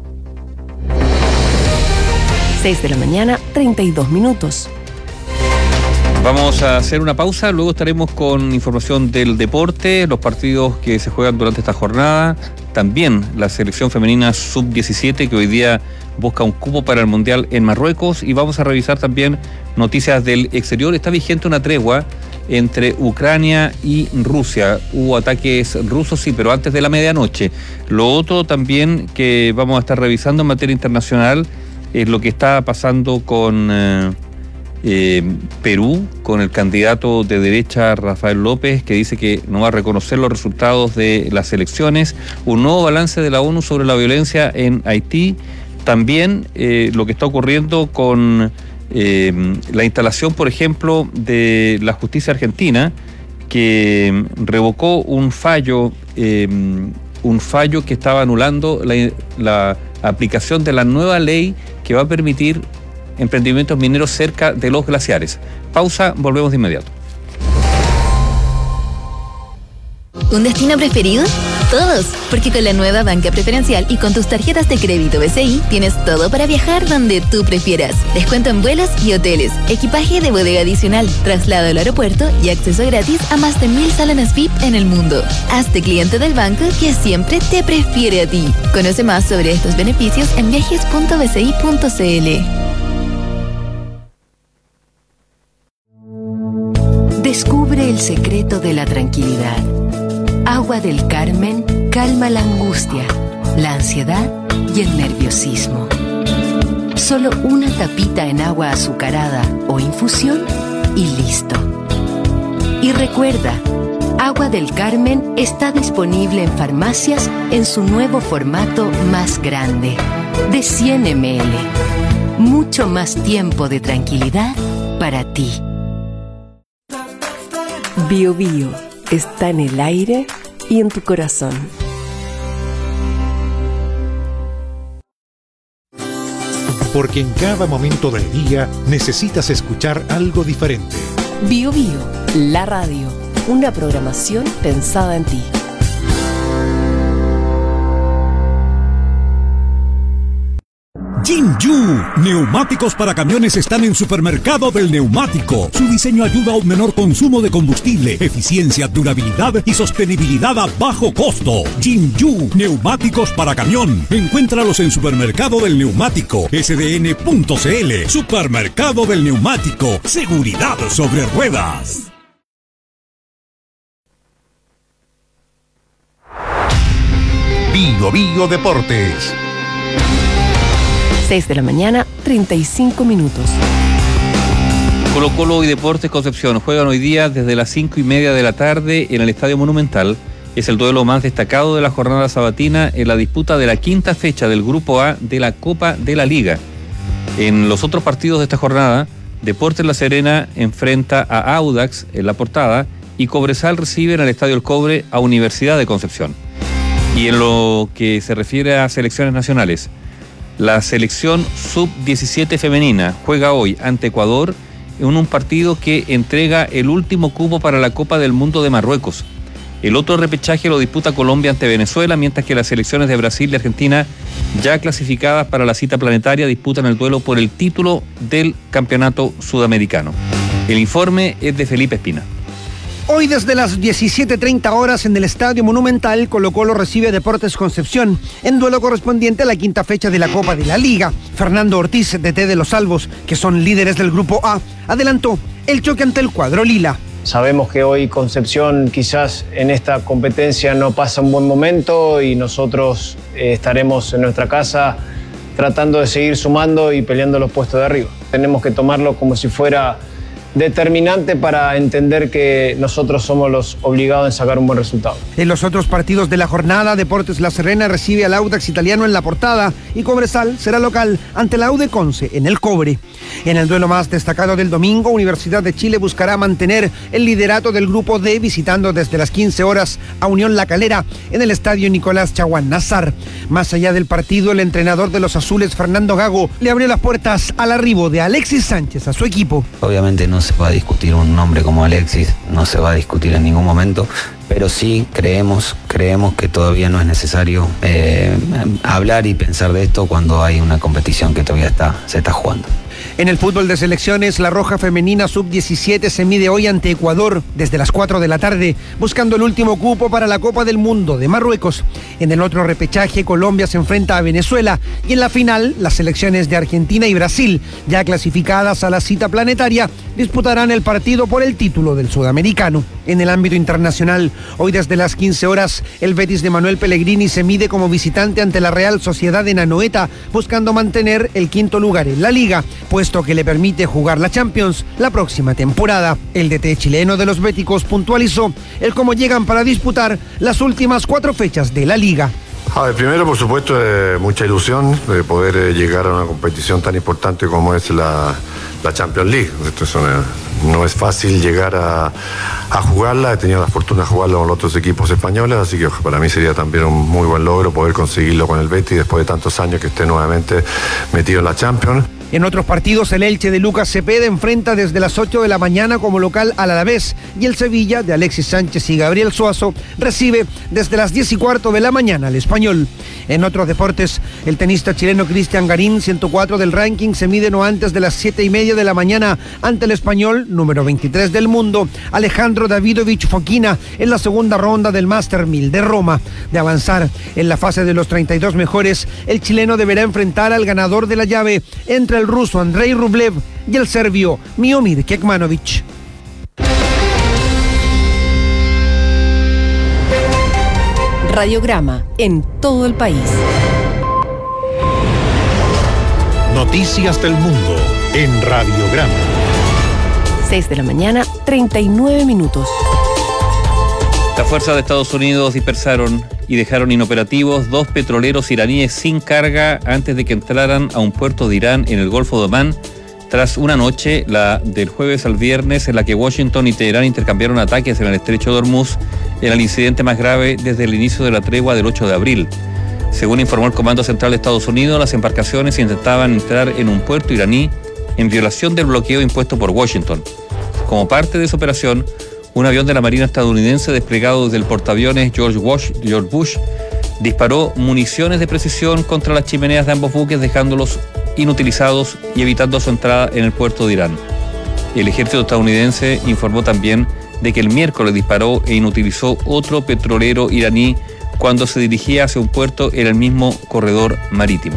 seis de la mañana, treinta y dos minutos. Vamos a hacer una pausa, luego estaremos con información del deporte, los partidos que se juegan durante esta jornada, también la selección femenina sub diecisiete que hoy día busca un cupo para el Mundial en Marruecos, y vamos a revisar también noticias del exterior. Está vigente una tregua entre Ucrania y Rusia. Hubo ataques rusos, sí, pero antes de la medianoche. Lo otro también que vamos a estar revisando en materia internacional es lo que está pasando con eh, eh, Perú, con el candidato de derecha Rafael López, que dice que no va a reconocer los resultados de las elecciones. Un nuevo balance de la ONU sobre la violencia en Haití. También eh, lo que está ocurriendo con eh, la instalación, por ejemplo, de la justicia argentina, que revocó un fallo, eh, un fallo que estaba anulando la, la aplicación de la nueva ley que va a permitir emprendimientos mineros cerca de los glaciares. Pausa, volvemos de inmediato. ¿Un destino preferido? Todos, porque con la nueva banca preferencial y con tus tarjetas de crédito B C I tienes todo para viajar donde tú prefieras. Descuento en vuelos y hoteles, equipaje de bodega adicional, traslado al aeropuerto y acceso gratis a más de mil salones V I P en el mundo. Hazte cliente del banco que siempre te prefiere a ti. Conoce más sobre estos beneficios en viajes punto b c i punto c l. Descubre el secreto de la tranquilidad. Agua del Carmen calma la angustia, la ansiedad y el nerviosismo. Solo una tapita en agua azucarada o infusión y listo. Y recuerda, Agua del Carmen está disponible en farmacias en su nuevo formato más grande, de cien mililitros. Mucho más tiempo de tranquilidad para ti. Bio Bio está en el aire y en tu corazón. Porque en cada momento del día necesitas escuchar algo diferente. Bio Bio, la radio, una programación pensada en ti. Jinju, neumáticos para camiones están en Supermercado del Neumático. Su diseño ayuda a un menor consumo de combustible, eficiencia, durabilidad y sostenibilidad a bajo costo. Jinju, neumáticos para camión. Encuéntralos en Supermercado del Neumático, S D N punto C L. Supermercado del Neumático, seguridad sobre ruedas. Bio Bio Deportes. seis de la mañana, treinta y cinco minutos. Colo Colo y Deportes Concepción juegan hoy día desde las cinco y media de la tarde en el Estadio Monumental. Es el duelo más destacado de la jornada sabatina en la disputa de la quinta fecha del Grupo A de la Copa de la Liga. En los otros partidos de esta jornada, Deportes La Serena enfrenta a Audax en La Portada y Cobresal recibe en el Estadio El Cobre a Universidad de Concepción. Y en lo que se refiere a selecciones nacionales, la selección sub diecisiete femenina juega hoy ante Ecuador en un partido que entrega el último cupo para la Copa del Mundo de Marruecos. El otro repechaje lo disputa Colombia ante Venezuela, mientras que las selecciones de Brasil y Argentina, ya clasificadas para la cita planetaria, disputan el duelo por el título del campeonato sudamericano. El informe es de Felipe Espina. Hoy desde las diecisiete treinta horas en el Estadio Monumental, Colo Colo recibe a Deportes Concepción en duelo correspondiente a la quinta fecha de la Copa de la Liga. Fernando Ortiz, D T de los Salvos, que son líderes del Grupo A, adelantó el choque ante el cuadro lila. Sabemos que hoy Concepción quizás en esta competencia no pasa un buen momento y nosotros eh, estaremos en nuestra casa tratando de seguir sumando y peleando los puestos de arriba. Tenemos que tomarlo como si fuera determinante para entender que nosotros somos los obligados en sacar un buen resultado. En los otros partidos de la jornada, Deportes La Serena recibe al Audax Italiano en La Portada y Cobresal será local ante la U de Conce en El Cobre. En el duelo más destacado del domingo, Universidad de Chile buscará mantener el liderato del Grupo D visitando desde las quince horas a Unión La Calera en el Estadio Nicolás Chaguán Nazar. Más allá del partido, el entrenador de los azules, Fernando Gago, le abrió las puertas al arribo de Alexis Sánchez a su equipo. Obviamente no se va a discutir un nombre como Alexis, no se va a discutir en ningún momento, pero sí creemos, creemos que todavía no es necesario eh, hablar y pensar de esto cuando hay una competición que todavía está, se está jugando. En el fútbol de selecciones, la Roja Femenina sub diecisiete se mide hoy ante Ecuador desde las cuatro de la tarde, buscando el último cupo para la Copa del Mundo de Marruecos. En el otro repechaje, Colombia se enfrenta a Venezuela y en la final, las selecciones de Argentina y Brasil, ya clasificadas a la cita planetaria, disputarán el partido por el título del sudamericano. En el ámbito internacional, hoy desde las quince horas, el Betis de Manuel Pellegrini se mide como visitante ante la Real Sociedad de Anoeta, buscando mantener el quinto lugar en la liga, puesto que le permite jugar la Champions la próxima temporada. El D T chileno de los béticos puntualizó el cómo llegan para disputar las últimas cuatro fechas de la liga. A ver, primero, por supuesto, eh, mucha ilusión de poder eh, llegar a una competición tan importante como es la, la Champions League. Esto es una, no es fácil llegar a, a jugarla. He tenido la fortuna de jugarlo con los otros equipos españoles, así que para mí sería también un muy buen logro poder conseguirlo con el Betis después de tantos años que esté nuevamente metido en la Champions. En otros partidos, el Elche de Lucas Cepeda enfrenta desde las ocho de la mañana como local al Alavés y el Sevilla de Alexis Sánchez y Gabriel Suazo recibe desde las diez y cuarto de la mañana al Español. En otros deportes, el tenista chileno Cristian Garín, ciento cuatro del ranking, se mide no antes de las siete y media de la mañana ante el español, número veintitrés del mundo, Alejandro Davidovich Fokina, en la segunda ronda del Master mil de Roma. De avanzar en la fase de los treinta y dos mejores, el chileno deberá enfrentar al ganador de la llave entre el ruso Andrei Rublev y el serbio Miomir Kekmanovic. Radiograma en todo el país. Noticias del mundo en Radiograma. seis de la mañana, treinta y nueve minutos. Las fuerzas de Estados Unidos dispersaron y dejaron inoperativos dos petroleros iraníes sin carga antes de que entraran a un puerto de Irán en el Golfo de Omán, Tras una noche, la del jueves al viernes, en la que Washington y Teherán intercambiaron ataques en el estrecho de Hormuz, era el incidente más grave desde el inicio de la tregua del ocho de abril. Según informó el Comando Central de Estados Unidos, las embarcaciones intentaban entrar en un puerto iraní en violación del bloqueo impuesto por Washington. Como parte de esa operación, un avión de la Marina estadounidense desplegado desde el portaaviones George Bush, George Bush disparó municiones de precisión contra las chimeneas de ambos buques, dejándolos inutilizados y evitando su entrada en el puerto de Irán. El ejército estadounidense informó también de que el miércoles disparó e inutilizó otro petrolero iraní cuando se dirigía hacia un puerto en el mismo corredor marítimo.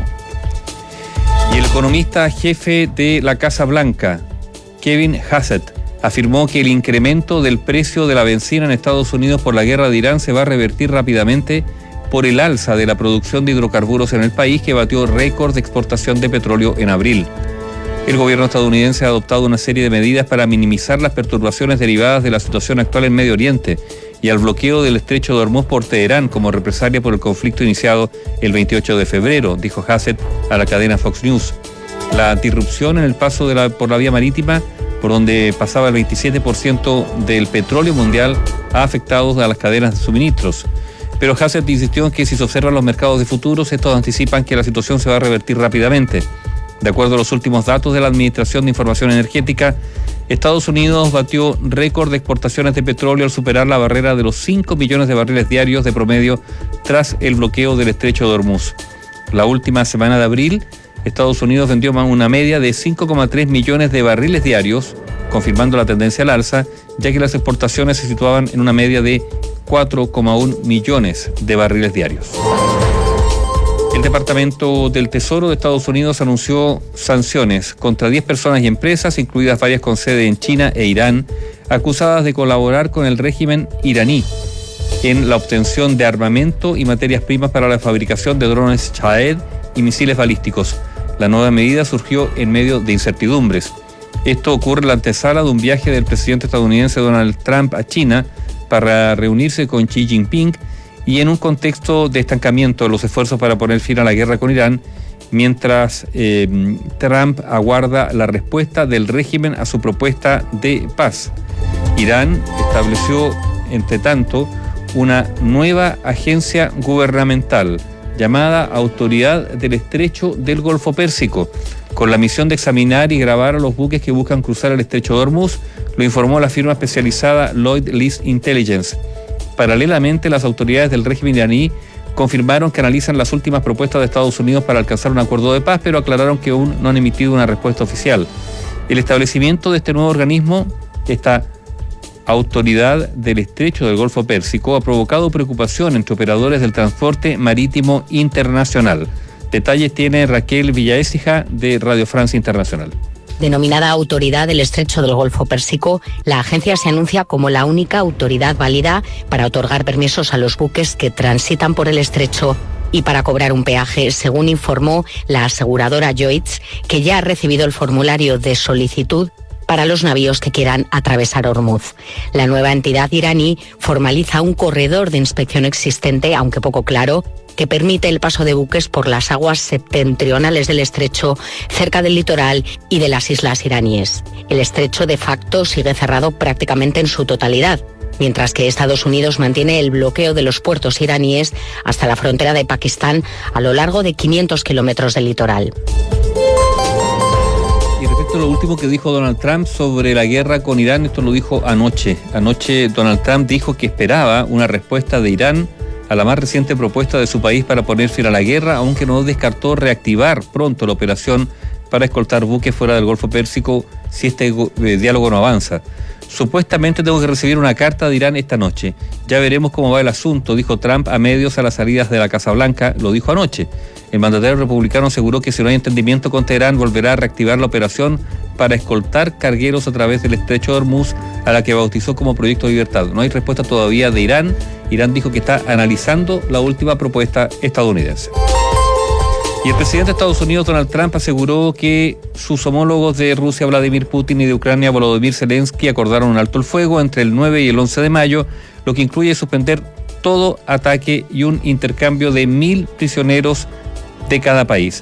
Y el economista jefe de la Casa Blanca, Kevin Hassett, afirmó que el incremento del precio de la benzina en Estados Unidos por la guerra de Irán se va a revertir rápidamente por el alza de la producción de hidrocarburos en el país, que batió récord de exportación de petróleo en abril. El gobierno estadounidense ha adoptado una serie de medidas para minimizar las perturbaciones derivadas de la situación actual en Medio Oriente y al bloqueo del estrecho de Hormuz por Teherán como represalia por el conflicto iniciado el veintiocho de febrero, dijo Hassett a la cadena Fox News. La disrupción en el paso de la, por la vía marítima, por donde pasaba el veintisiete por ciento del petróleo mundial, ha afectado a las cadenas de suministros. Pero Hassett insistió en que si se observan los mercados de futuros, estos anticipan que la situación se va a revertir rápidamente. De acuerdo a los últimos datos de la Administración de Información Energética, Estados Unidos batió récord de exportaciones de petróleo al superar la barrera de los cinco millones de barriles diarios de promedio tras el bloqueo del estrecho de Hormuz. La última semana de abril, Estados Unidos vendió una media de cinco coma tres millones de barriles diarios, confirmando la tendencia al alza, ya que las exportaciones se situaban en una media de cuatro coma uno millones de barriles diarios. El Departamento del Tesoro de Estados Unidos anunció sanciones contra diez personas y empresas, incluidas varias con sede en China e Irán, acusadas de colaborar con el régimen iraní en la obtención de armamento y materias primas para la fabricación de drones Shahed y misiles balísticos. La nueva medida surgió en medio de incertidumbres. Esto ocurre en la antesala de un viaje del presidente estadounidense Donald Trump a China para reunirse con Xi Jinping y en un contexto de estancamiento de los esfuerzos para poner fin a la guerra con Irán, mientras eh, Trump aguarda la respuesta del régimen a su propuesta de paz. Irán estableció, entre tanto, una nueva agencia gubernamental llamada Autoridad del Estrecho del Golfo Pérsico, con la misión de examinar y grabar a los buques que buscan cruzar el estrecho de Hormuz, lo informó la firma especializada Lloyd Lease Intelligence. Paralelamente, las autoridades del régimen iraní confirmaron que analizan las últimas propuestas de Estados Unidos para alcanzar un acuerdo de paz, pero aclararon que aún no han emitido una respuesta oficial. El establecimiento de este nuevo organismo, esta Autoridad del Estrecho del Golfo Pérsico, ha provocado preocupación entre operadores del transporte marítimo internacional. Detalles tiene Raquel Villaécija de Radio Francia Internacional. Denominada Autoridad del Estrecho del Golfo Pérsico, la agencia se anuncia como la única autoridad válida para otorgar permisos a los buques que transitan por el estrecho y para cobrar un peaje, según informó la aseguradora Lloyds, que ya ha recibido el formulario de solicitud para los navíos que quieran atravesar Hormuz. La nueva entidad iraní formaliza un corredor de inspección existente, aunque poco claro, que permite el paso de buques por las aguas septentrionales del estrecho, cerca del litoral y de las islas iraníes. El estrecho de facto sigue cerrado prácticamente en su totalidad, mientras que Estados Unidos mantiene el bloqueo de los puertos iraníes hasta la frontera de Pakistán a lo largo de quinientos kilómetros del litoral. Y respecto a lo último que dijo Donald Trump sobre la guerra con Irán, esto lo dijo anoche. Anoche Donald Trump dijo que esperaba una respuesta de Irán a la más reciente propuesta de su país para poner fin a la guerra, aunque no descartó reactivar pronto la operación para escoltar buques fuera del Golfo Pérsico si este eh, diálogo no avanza. Supuestamente tengo que recibir una carta de Irán esta noche. Ya veremos cómo va el asunto, dijo Trump a medios a las salidas de la Casa Blanca, lo dijo anoche. El mandatario republicano aseguró que si no hay entendimiento con Teherán, volverá a reactivar la operación para escoltar cargueros a través del estrecho de Hormuz, a la que bautizó como Proyecto Libertad. No hay respuesta todavía de Irán. Irán dijo que está analizando la última propuesta estadounidense. Y el presidente de Estados Unidos, Donald Trump, aseguró que sus homólogos de Rusia, Vladimir Putin, y de Ucrania, Volodymyr Zelensky, acordaron un alto el fuego entre el nueve y el once de mayo, lo que incluye suspender todo ataque y un intercambio de mil prisioneros de cada país.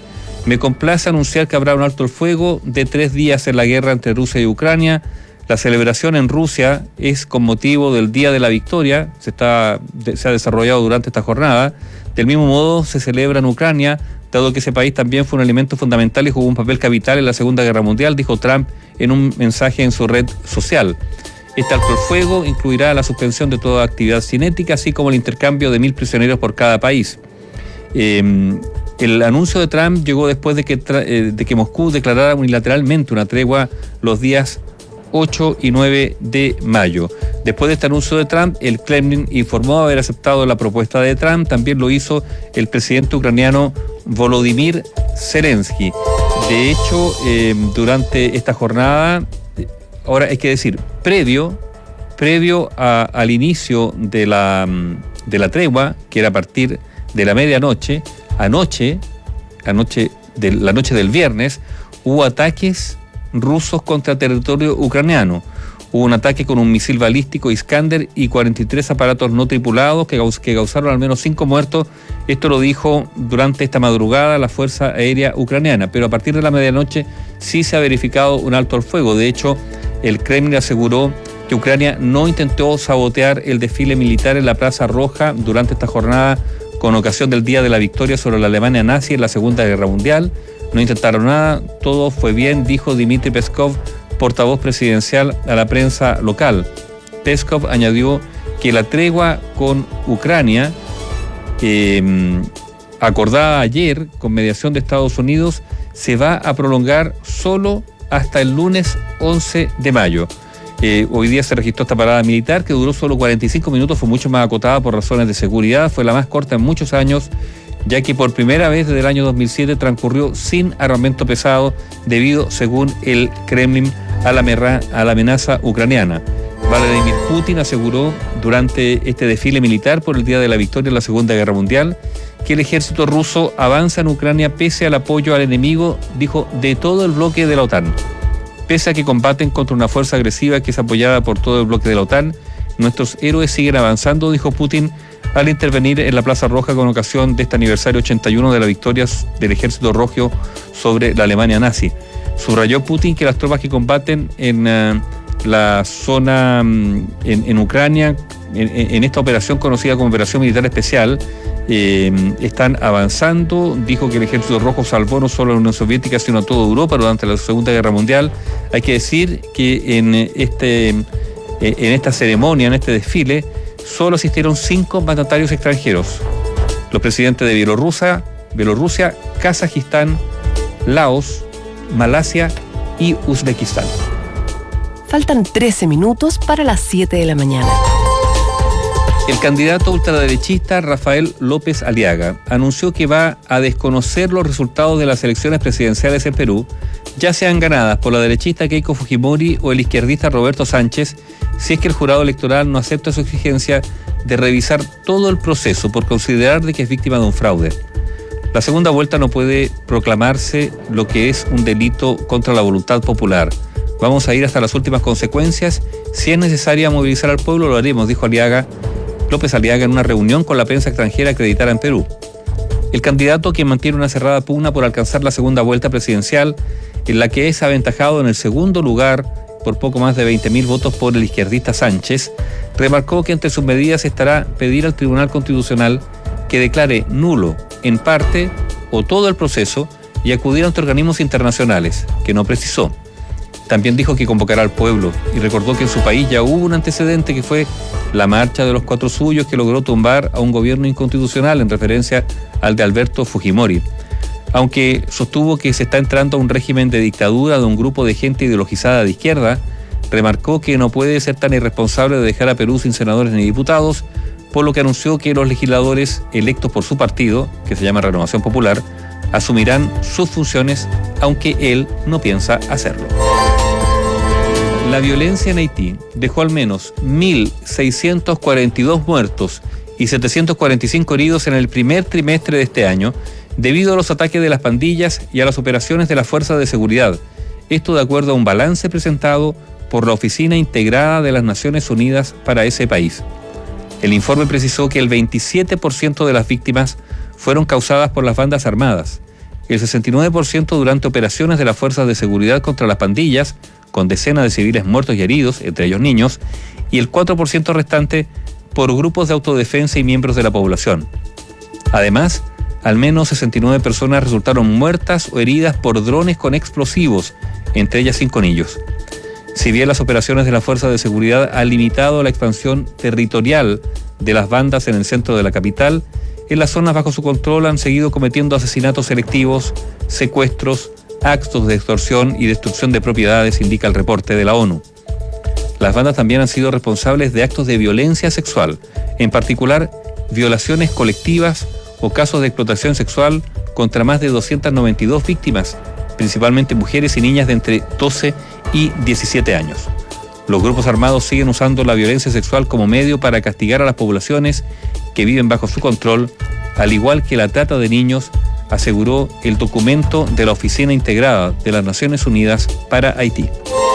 Me complace anunciar que habrá un alto el fuego de tres días en la guerra entre Rusia y Ucrania. La celebración en Rusia es con motivo del Día de la Victoria, se, está, se ha desarrollado durante esta jornada. Del mismo modo se celebra en Ucrania, dado que ese país también fue un elemento fundamental y jugó un papel capital en la Segunda Guerra Mundial, dijo Trump en un mensaje en su red social. Este alto el fuego incluirá la suspensión de toda actividad cinética, así como el intercambio de mil prisioneros por cada país. Eh, el anuncio de Trump llegó después de que, eh, de que Moscú declarara unilateralmente una tregua los días ocho y nueve de mayo. Después de este anuncio de Trump, el Kremlin informó haber aceptado la propuesta de Trump. También lo hizo el presidente ucraniano Volodymyr Zelensky. De hecho, eh, durante esta jornada, ahora hay que decir, previo, previo a, al inicio de la, de la tregua, que era a partir de la medianoche, anoche, anoche de, la noche del viernes, hubo ataques rusos contra territorio ucraniano. Hubo un ataque con un misil balístico Iskander y cuarenta y tres aparatos no tripulados que, que causaron al menos cinco muertos. Esto lo dijo durante esta madrugada la Fuerza Aérea Ucraniana, pero a partir de la medianoche sí se ha verificado un alto al fuego. De hecho, el Kremlin aseguró que Ucrania no intentó sabotear el desfile militar en la Plaza Roja durante esta jornada con ocasión del Día de la Victoria sobre la Alemania nazi en la Segunda Guerra Mundial. No intentaron nada, todo fue bien, dijo Dmitry Peskov, portavoz presidencial a la prensa local. Peskov añadió que la tregua con Ucrania, eh, acordada ayer con mediación de Estados Unidos, se va a prolongar solo hasta el lunes once de mayo. Eh, hoy día se registró esta parada militar que duró solo cuarenta y cinco minutos, fue mucho más acotada por razones de seguridad, fue la más corta en muchos años, ya que por primera vez desde el año dos mil siete transcurrió sin armamento pesado debido, según el Kremlin, a la, merra, a la amenaza ucraniana. Vladimir Putin aseguró durante este desfile militar por el Día de la Victoria en la Segunda Guerra Mundial que el ejército ruso avanza en Ucrania pese al apoyo al enemigo, dijo, de todo el bloque de la OTAN. Pese a que combaten contra una fuerza agresiva que es apoyada por todo el bloque de la OTAN, nuestros héroes siguen avanzando, dijo Putin, al intervenir en la Plaza Roja con ocasión de este aniversario ochenta y uno de la victoria del ejército rojo sobre la Alemania nazi. Subrayó Putin que las tropas que combaten en uh, la zona, um, en, en Ucrania, en, en esta operación conocida como Operación Militar Especial, eh, están avanzando. Dijo que el ejército rojo salvó no solo a la Unión Soviética, sino a toda Europa durante la Segunda Guerra Mundial. Hay que decir que en, este, en esta ceremonia, en este desfile, solo asistieron cinco mandatarios extranjeros: los presidentes de Bielorrusia, Bielorrusia, Kazajistán, Laos, Malasia y Uzbekistán. Faltan trece minutos para las siete de la mañana. El candidato ultraderechista Rafael López Aliaga anunció que va a desconocer los resultados de las elecciones presidenciales en Perú, ya sean ganadas por la derechista Keiko Fujimori o el izquierdista Roberto Sánchez, si es que el jurado electoral no acepta su exigencia de revisar todo el proceso por considerar de que es víctima de un fraude. La segunda vuelta no puede proclamarse lo que es un delito contra la voluntad popular. Vamos a ir hasta las últimas consecuencias. Si es necesario movilizar al pueblo, lo haremos, dijo Aliaga, López Aliaga en una reunión con la prensa extranjera acreditada en Perú. El candidato, que mantiene una cerrada pugna por alcanzar la segunda vuelta presidencial, en la que es aventajado en el segundo lugar por poco más de veinte mil votos por el izquierdista Sánchez, remarcó que entre sus medidas estará pedir al Tribunal Constitucional que declare nulo en parte o todo el proceso y acudir ante organismos internacionales, que no precisó. También dijo que convocará al pueblo y recordó que en su país ya hubo un antecedente, que fue la marcha de los cuatro suyos, que logró tumbar a un gobierno inconstitucional, en referencia al de Alberto Fujimori. Aunque sostuvo que se está entrando a un régimen de dictadura de un grupo de gente ideologizada de izquierda, remarcó que no puede ser tan irresponsable de dejar a Perú sin senadores ni diputados, por lo que anunció que los legisladores electos por su partido, que se llama Renovación Popular, asumirán sus funciones, aunque él no piensa hacerlo. La violencia en Haití dejó al menos mil seiscientos cuarenta y dos muertos y setecientos cuarenta y cinco heridos en el primer trimestre de este año, debido a los ataques de las pandillas y a las operaciones de las fuerzas de seguridad. Esto de acuerdo a un balance presentado por la Oficina Integrada de las Naciones Unidas para ese país. El informe precisó que el veintisiete por ciento de las víctimas fueron causadas por las bandas armadas, el sesenta y nueve por ciento durante operaciones de las fuerzas de seguridad contra las pandillas, con decenas de civiles muertos y heridos, entre ellos niños, y el cuatro por ciento restante por grupos de autodefensa y miembros de la población. Además, al menos sesenta y nueve personas resultaron muertas o heridas por drones con explosivos, entre ellas cinco niños. Si bien las operaciones de las fuerzas de seguridad han limitado la expansión territorial de las bandas en el centro de la capital, en las zonas bajo su control han seguido cometiendo asesinatos selectivos, secuestros, actos de extorsión y destrucción de propiedades, indica el reporte de la ONU. Las bandas también han sido responsables de actos de violencia sexual, en particular violaciones colectivas o casos de explotación sexual contra más de doscientas noventa y dos víctimas, principalmente mujeres y niñas de entre doce y diecisiete años. Los grupos armados siguen usando la violencia sexual como medio para castigar a las poblaciones que viven bajo su control, al igual que la trata de niños, aseguró el documento de la Oficina Integrada de las Naciones Unidas para Haití.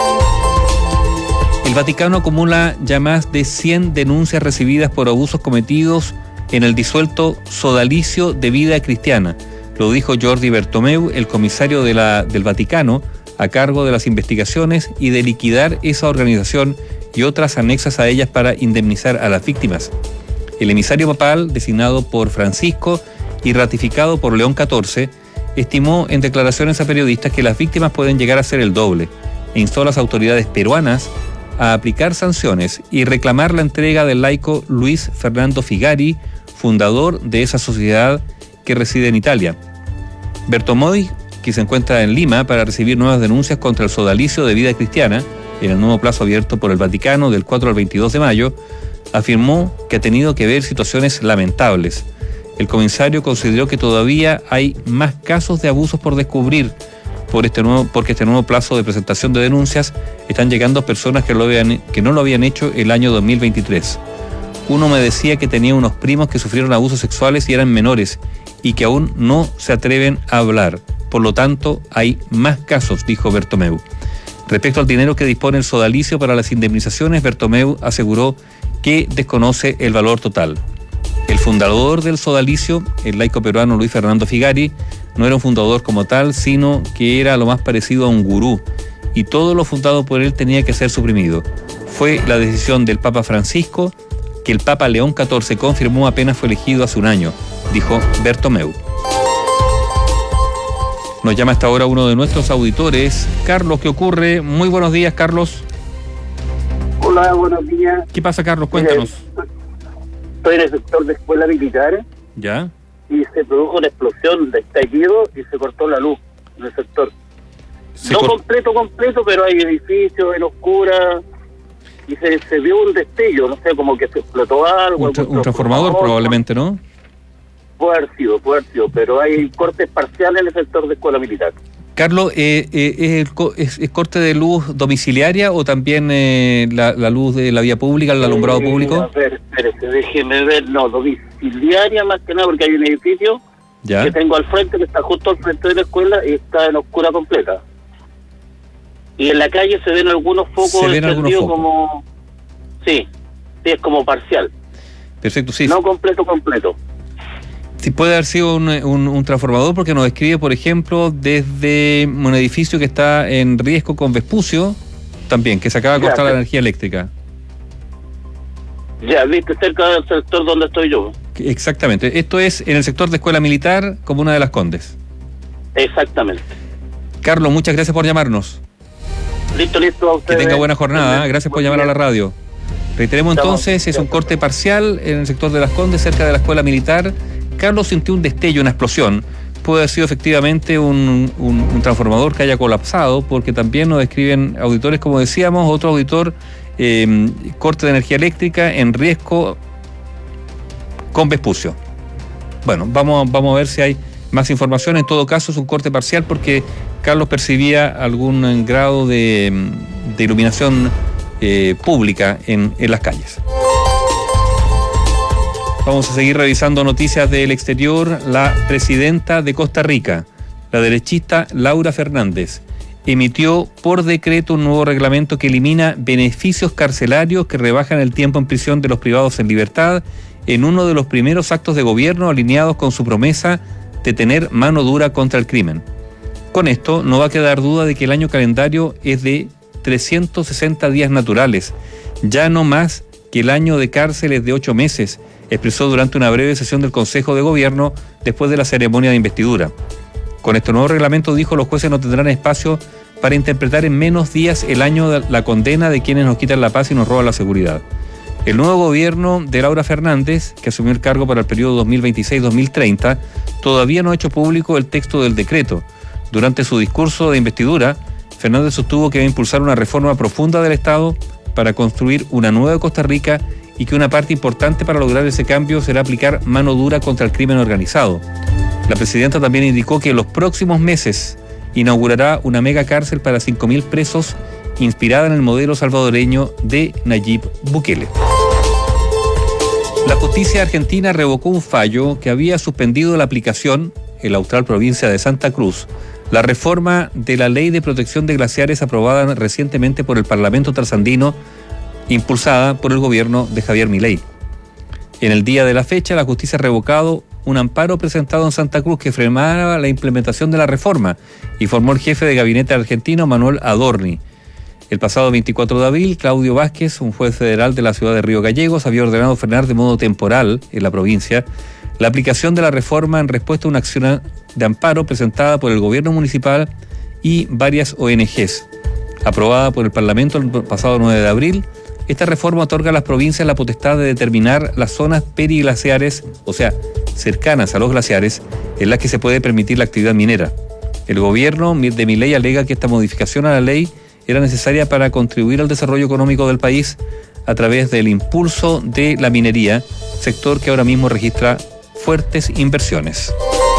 El Vaticano acumula ya más de cien denuncias recibidas por abusos cometidos en el disuelto Sodalicio de Vida Cristiana. Lo dijo Jordi Bertomeu, el comisario de la, del Vaticano, a cargo de las investigaciones y de liquidar esa organización y otras anexas a ellas para indemnizar a las víctimas. El emisario papal, designado por Francisco y ratificado por León catorce, estimó en declaraciones a periodistas que las víctimas pueden llegar a ser el doble e instó a las autoridades peruanas a aplicar sanciones y reclamar la entrega del laico Luis Fernando Figari, fundador de esa sociedad que reside en Italia. Bertomeu, que se encuentra en Lima para recibir nuevas denuncias contra el Sodalicio de Vida Cristiana, en el nuevo plazo abierto por el Vaticano del cuatro al veintidós de mayo, afirmó que ha tenido que ver situaciones lamentables. El comisario consideró que todavía hay más casos de abusos por descubrir, por este nuevo, porque este nuevo plazo de presentación de denuncias están llegando personas que, lo habían, que no lo habían hecho el año dos mil veintitrés. Uno me decía que tenía unos primos que sufrieron abusos sexuales y eran menores y que aún no se atreven a hablar. Por lo tanto, hay más casos, dijo Bertomeu. Respecto al dinero que dispone el Sodalicio para las indemnizaciones, Bertomeu aseguró que desconoce el valor total. El fundador del Sodalicio, el laico peruano Luis Fernando Figari, no era un fundador como tal, sino que era lo más parecido a un gurú, y todo lo fundado por él tenía que ser suprimido. Fue la decisión del Papa Francisco, que el Papa León catorce confirmó apenas fue elegido hace un año, dijo Bertomeu. Nos llama hasta ahora uno de nuestros auditores, Carlos. ¿Qué ocurre? Muy buenos días, Carlos. Hola, buenos días. ¿Qué pasa, Carlos? Cuéntanos. Estoy en el sector de escuela militar. ¿Ya? Y se produjo una explosión de estallido y se cortó la luz en el sector. Se no cor... completo, completo, pero hay edificios en oscura y se, se vio un destello, no sé, como que se explotó algo. Un, tra un transformador probablemente, ¿no? Puede haber sido, puede haber sido, pero hay cortes parciales en el sector de escuela militar. Carlos, eh, eh, ¿es, ¿es corte de luz domiciliaria o también eh, la, la luz de la vía pública, el alumbrado eh, público? A ver, espérese, déjeme ver, no, domiciliaria más que nada, porque hay un edificio ¿Ya? que tengo al frente, que está justo al frente de la escuela y está en oscura completa. Y en la calle se ven algunos focos encendidos como... Sí, sí, es como parcial. Perfecto, sí. No completo, completo. Sí, puede haber sido un, un, un transformador, porque nos describe, por ejemplo, desde un edificio que está en riesgo con Vespucio, también, que se acaba de cortar la energía eléctrica. Ya, viste, cerca del sector donde estoy yo. Exactamente. Esto es en el sector de Escuela Militar, Comuna de Las Condes. Exactamente. Carlos, muchas gracias por llamarnos. Listo, listo. A ustedes. Que tenga buena jornada. Gracias por llamar a la radio. Reiteremos entonces, es un corte parcial en el sector de Las Condes, cerca de la Escuela Militar. Carlos sintió un destello, una explosión. Puede haber sido efectivamente un, un, un transformador que haya colapsado, porque también nos describen auditores, como decíamos, otro auditor, eh, corte de energía eléctrica en riesgo con Vespucio. Bueno, vamos, vamos a ver si hay más información. En todo caso, es un corte parcial porque Carlos percibía algún grado de, de iluminación eh, pública en, en las calles. Vamos a seguir revisando noticias del exterior. La presidenta de Costa Rica, la derechista Laura Fernández, emitió por decreto un nuevo reglamento que elimina beneficios carcelarios que rebajan el tiempo en prisión de los privados en libertad, en uno de los primeros actos de gobierno alineados con su promesa de tener mano dura contra el crimen. Con esto no va a quedar duda de que el año calendario es de trescientos sesenta días naturales, ya no más que el año de cárceles de ocho meses, expresó durante una breve sesión del Consejo de Gobierno después de la ceremonia de investidura. Con este nuevo reglamento, dijo, los jueces no tendrán espacio para interpretar en menos días el año de la condena de quienes nos quitan la paz y nos roban la seguridad. El nuevo gobierno de Laura Fernández, que asumió el cargo para el periodo dos mil veintiséis a dos mil treinta, todavía no ha hecho público el texto del decreto. Durante su discurso de investidura, Fernández sostuvo que va a impulsar una reforma profunda del Estado para construir una nueva Costa Rica y que una parte importante para lograr ese cambio será aplicar mano dura contra el crimen organizado. La presidenta también indicó que en los próximos meses inaugurará una mega cárcel para cinco mil presos inspirada en el modelo salvadoreño de Nayib Bukele. La justicia argentina revocó un fallo que había suspendido la aplicación en la austral provincia de Santa Cruz la reforma de la Ley de Protección de Glaciares aprobada recientemente por el Parlamento trasandino, impulsada por el gobierno de Javier Milei. En el día de la fecha, la justicia ha revocado un amparo presentado en Santa Cruz que frenaba la implementación de la reforma, informó el jefe de gabinete argentino Manuel Adorni. El pasado veinticuatro de abril, Claudio Vázquez, un juez federal de la ciudad de Río Gallegos, había ordenado frenar de modo temporal en la provincia la aplicación de la reforma en respuesta a una acción de amparo presentada por el gobierno municipal y varias O N Ges. Aprobada por el Parlamento el pasado nueve de abril, esta reforma otorga a las provincias la potestad de determinar las zonas periglaciares, o sea, cercanas a los glaciares, en las que se puede permitir la actividad minera. El gobierno de Milei alega que esta modificación a la ley era necesaria para contribuir al desarrollo económico del país a través del impulso de la minería, sector que ahora mismo registra fuertes inversiones.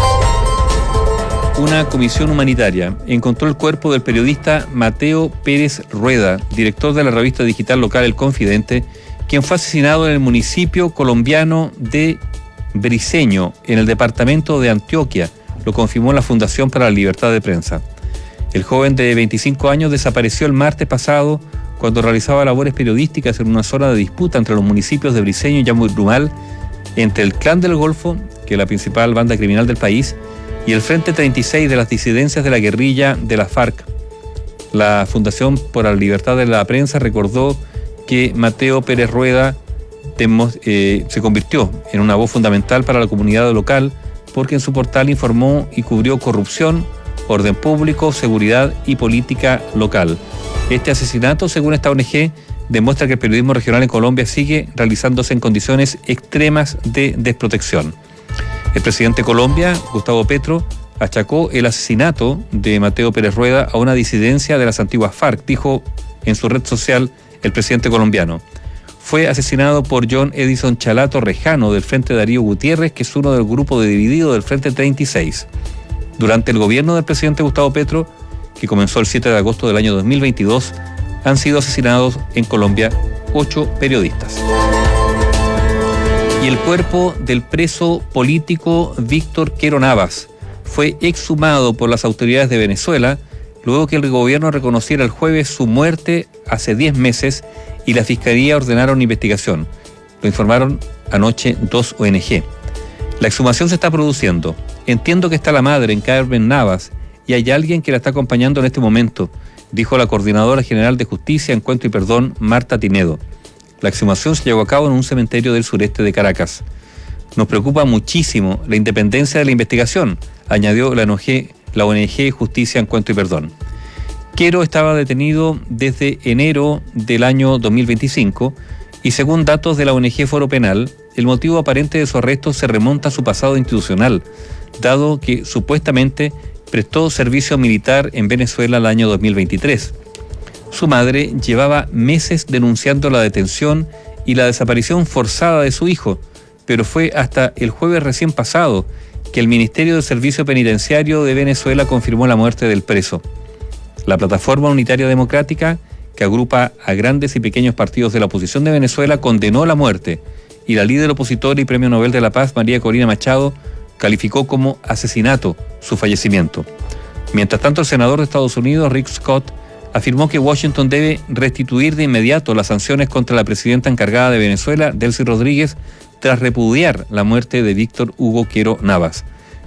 Una comisión humanitaria encontró el cuerpo del periodista Mateo Pérez Rueda, director de la revista digital local El Confidente, quien fue asesinado en el municipio colombiano de Briceño, en el departamento de Antioquia, lo confirmó la Fundación para la Libertad de Prensa. El joven de veinticinco años desapareció el martes pasado cuando realizaba labores periodísticas en una zona de disputa entre los municipios de Briceño y Yamurumal, entre el Clan del Golfo, que es la principal banda criminal del país, y el Frente treinta y seis de las disidencias de la guerrilla de la FARC. La Fundación por la Libertad de la Prensa recordó que Mateo Pérez Rueda eh, se convirtió en una voz fundamental para la comunidad local porque en su portal informó y cubrió corrupción, orden público, seguridad y política local. Este asesinato, según esta O N G, demuestra que el periodismo regional en Colombia sigue realizándose en condiciones extremas de desprotección. El presidente de Colombia, Gustavo Petro, achacó el asesinato de Mateo Pérez Rueda a una disidencia de las antiguas FARC, dijo en su red social el presidente colombiano. Fue asesinado por John Edison Chalato Rejano del Frente Darío Gutiérrez, que es uno del grupo de dividido del Frente treinta y seis. Durante el gobierno del presidente Gustavo Petro, que comenzó el siete de agosto del año dos mil veintidós, han sido asesinados en Colombia ocho periodistas. Y el cuerpo del preso político Víctor Quero Navas fue exhumado por las autoridades de Venezuela luego que el gobierno reconociera el jueves su muerte hace diez meses y la Fiscalía ordenara una investigación. Lo informaron anoche dos O N G. La exhumación se está produciendo. Entiendo que está la madre, en Carmen Navas, y hay alguien que la está acompañando en este momento, dijo la Coordinadora General de Justicia, Encuentro y Perdón, Marta Tinedo. La exhumación se llevó a cabo en un cementerio del sureste de Caracas. Nos preocupa muchísimo la independencia de la investigación, añadió la O N G, la O N G Justicia, Encuentro y Perdón. Quero estaba detenido desde enero del año dos mil veinticinco y según datos de la O N G Foro Penal, el motivo aparente de su arresto se remonta a su pasado institucional, dado que supuestamente prestó servicio militar en Venezuela el año dos mil veintitrés. Su madre llevaba meses denunciando la detención y la desaparición forzada de su hijo, pero fue hasta el jueves recién pasado que el Ministerio de Servicio Penitenciario de Venezuela confirmó la muerte del preso. La Plataforma Unitaria Democrática, que agrupa a grandes y pequeños partidos de la oposición de Venezuela, condenó la muerte, y la líder opositora y Premio Nobel de la Paz, María Corina Machado, calificó como asesinato su fallecimiento. Mientras tanto, el senador de Estados Unidos, Rick Scott, afirmó que Washington debe restituir de inmediato las sanciones contra la presidenta encargada de Venezuela, Delcy Rodríguez, tras repudiar la muerte de Víctor Hugo Quero Navas.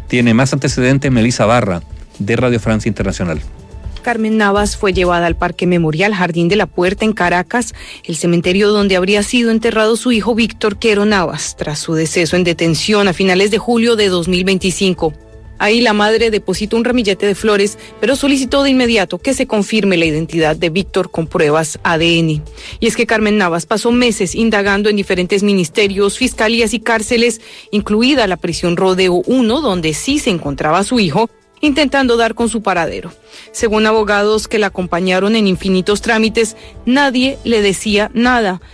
Tiene más antecedentes Melissa Barra, de Radio Francia Internacional. Carmen Navas fue llevada al Parque Memorial Jardín de la Puerta en Caracas, el cementerio donde habría sido enterrado su hijo Víctor Quero Navas, tras su deceso en detención a finales de julio de dos mil veinticinco. Ahí la madre depositó un ramillete de flores, pero solicitó de inmediato que se confirme la identidad de Víctor con pruebas A D N. Y es que Carmen Navas pasó meses indagando en diferentes ministerios, fiscalías y cárceles, incluida la prisión Rodeo uno, donde sí se encontraba su hijo, intentando dar con su paradero. Según abogados que la acompañaron en infinitos trámites, nadie le decía nada.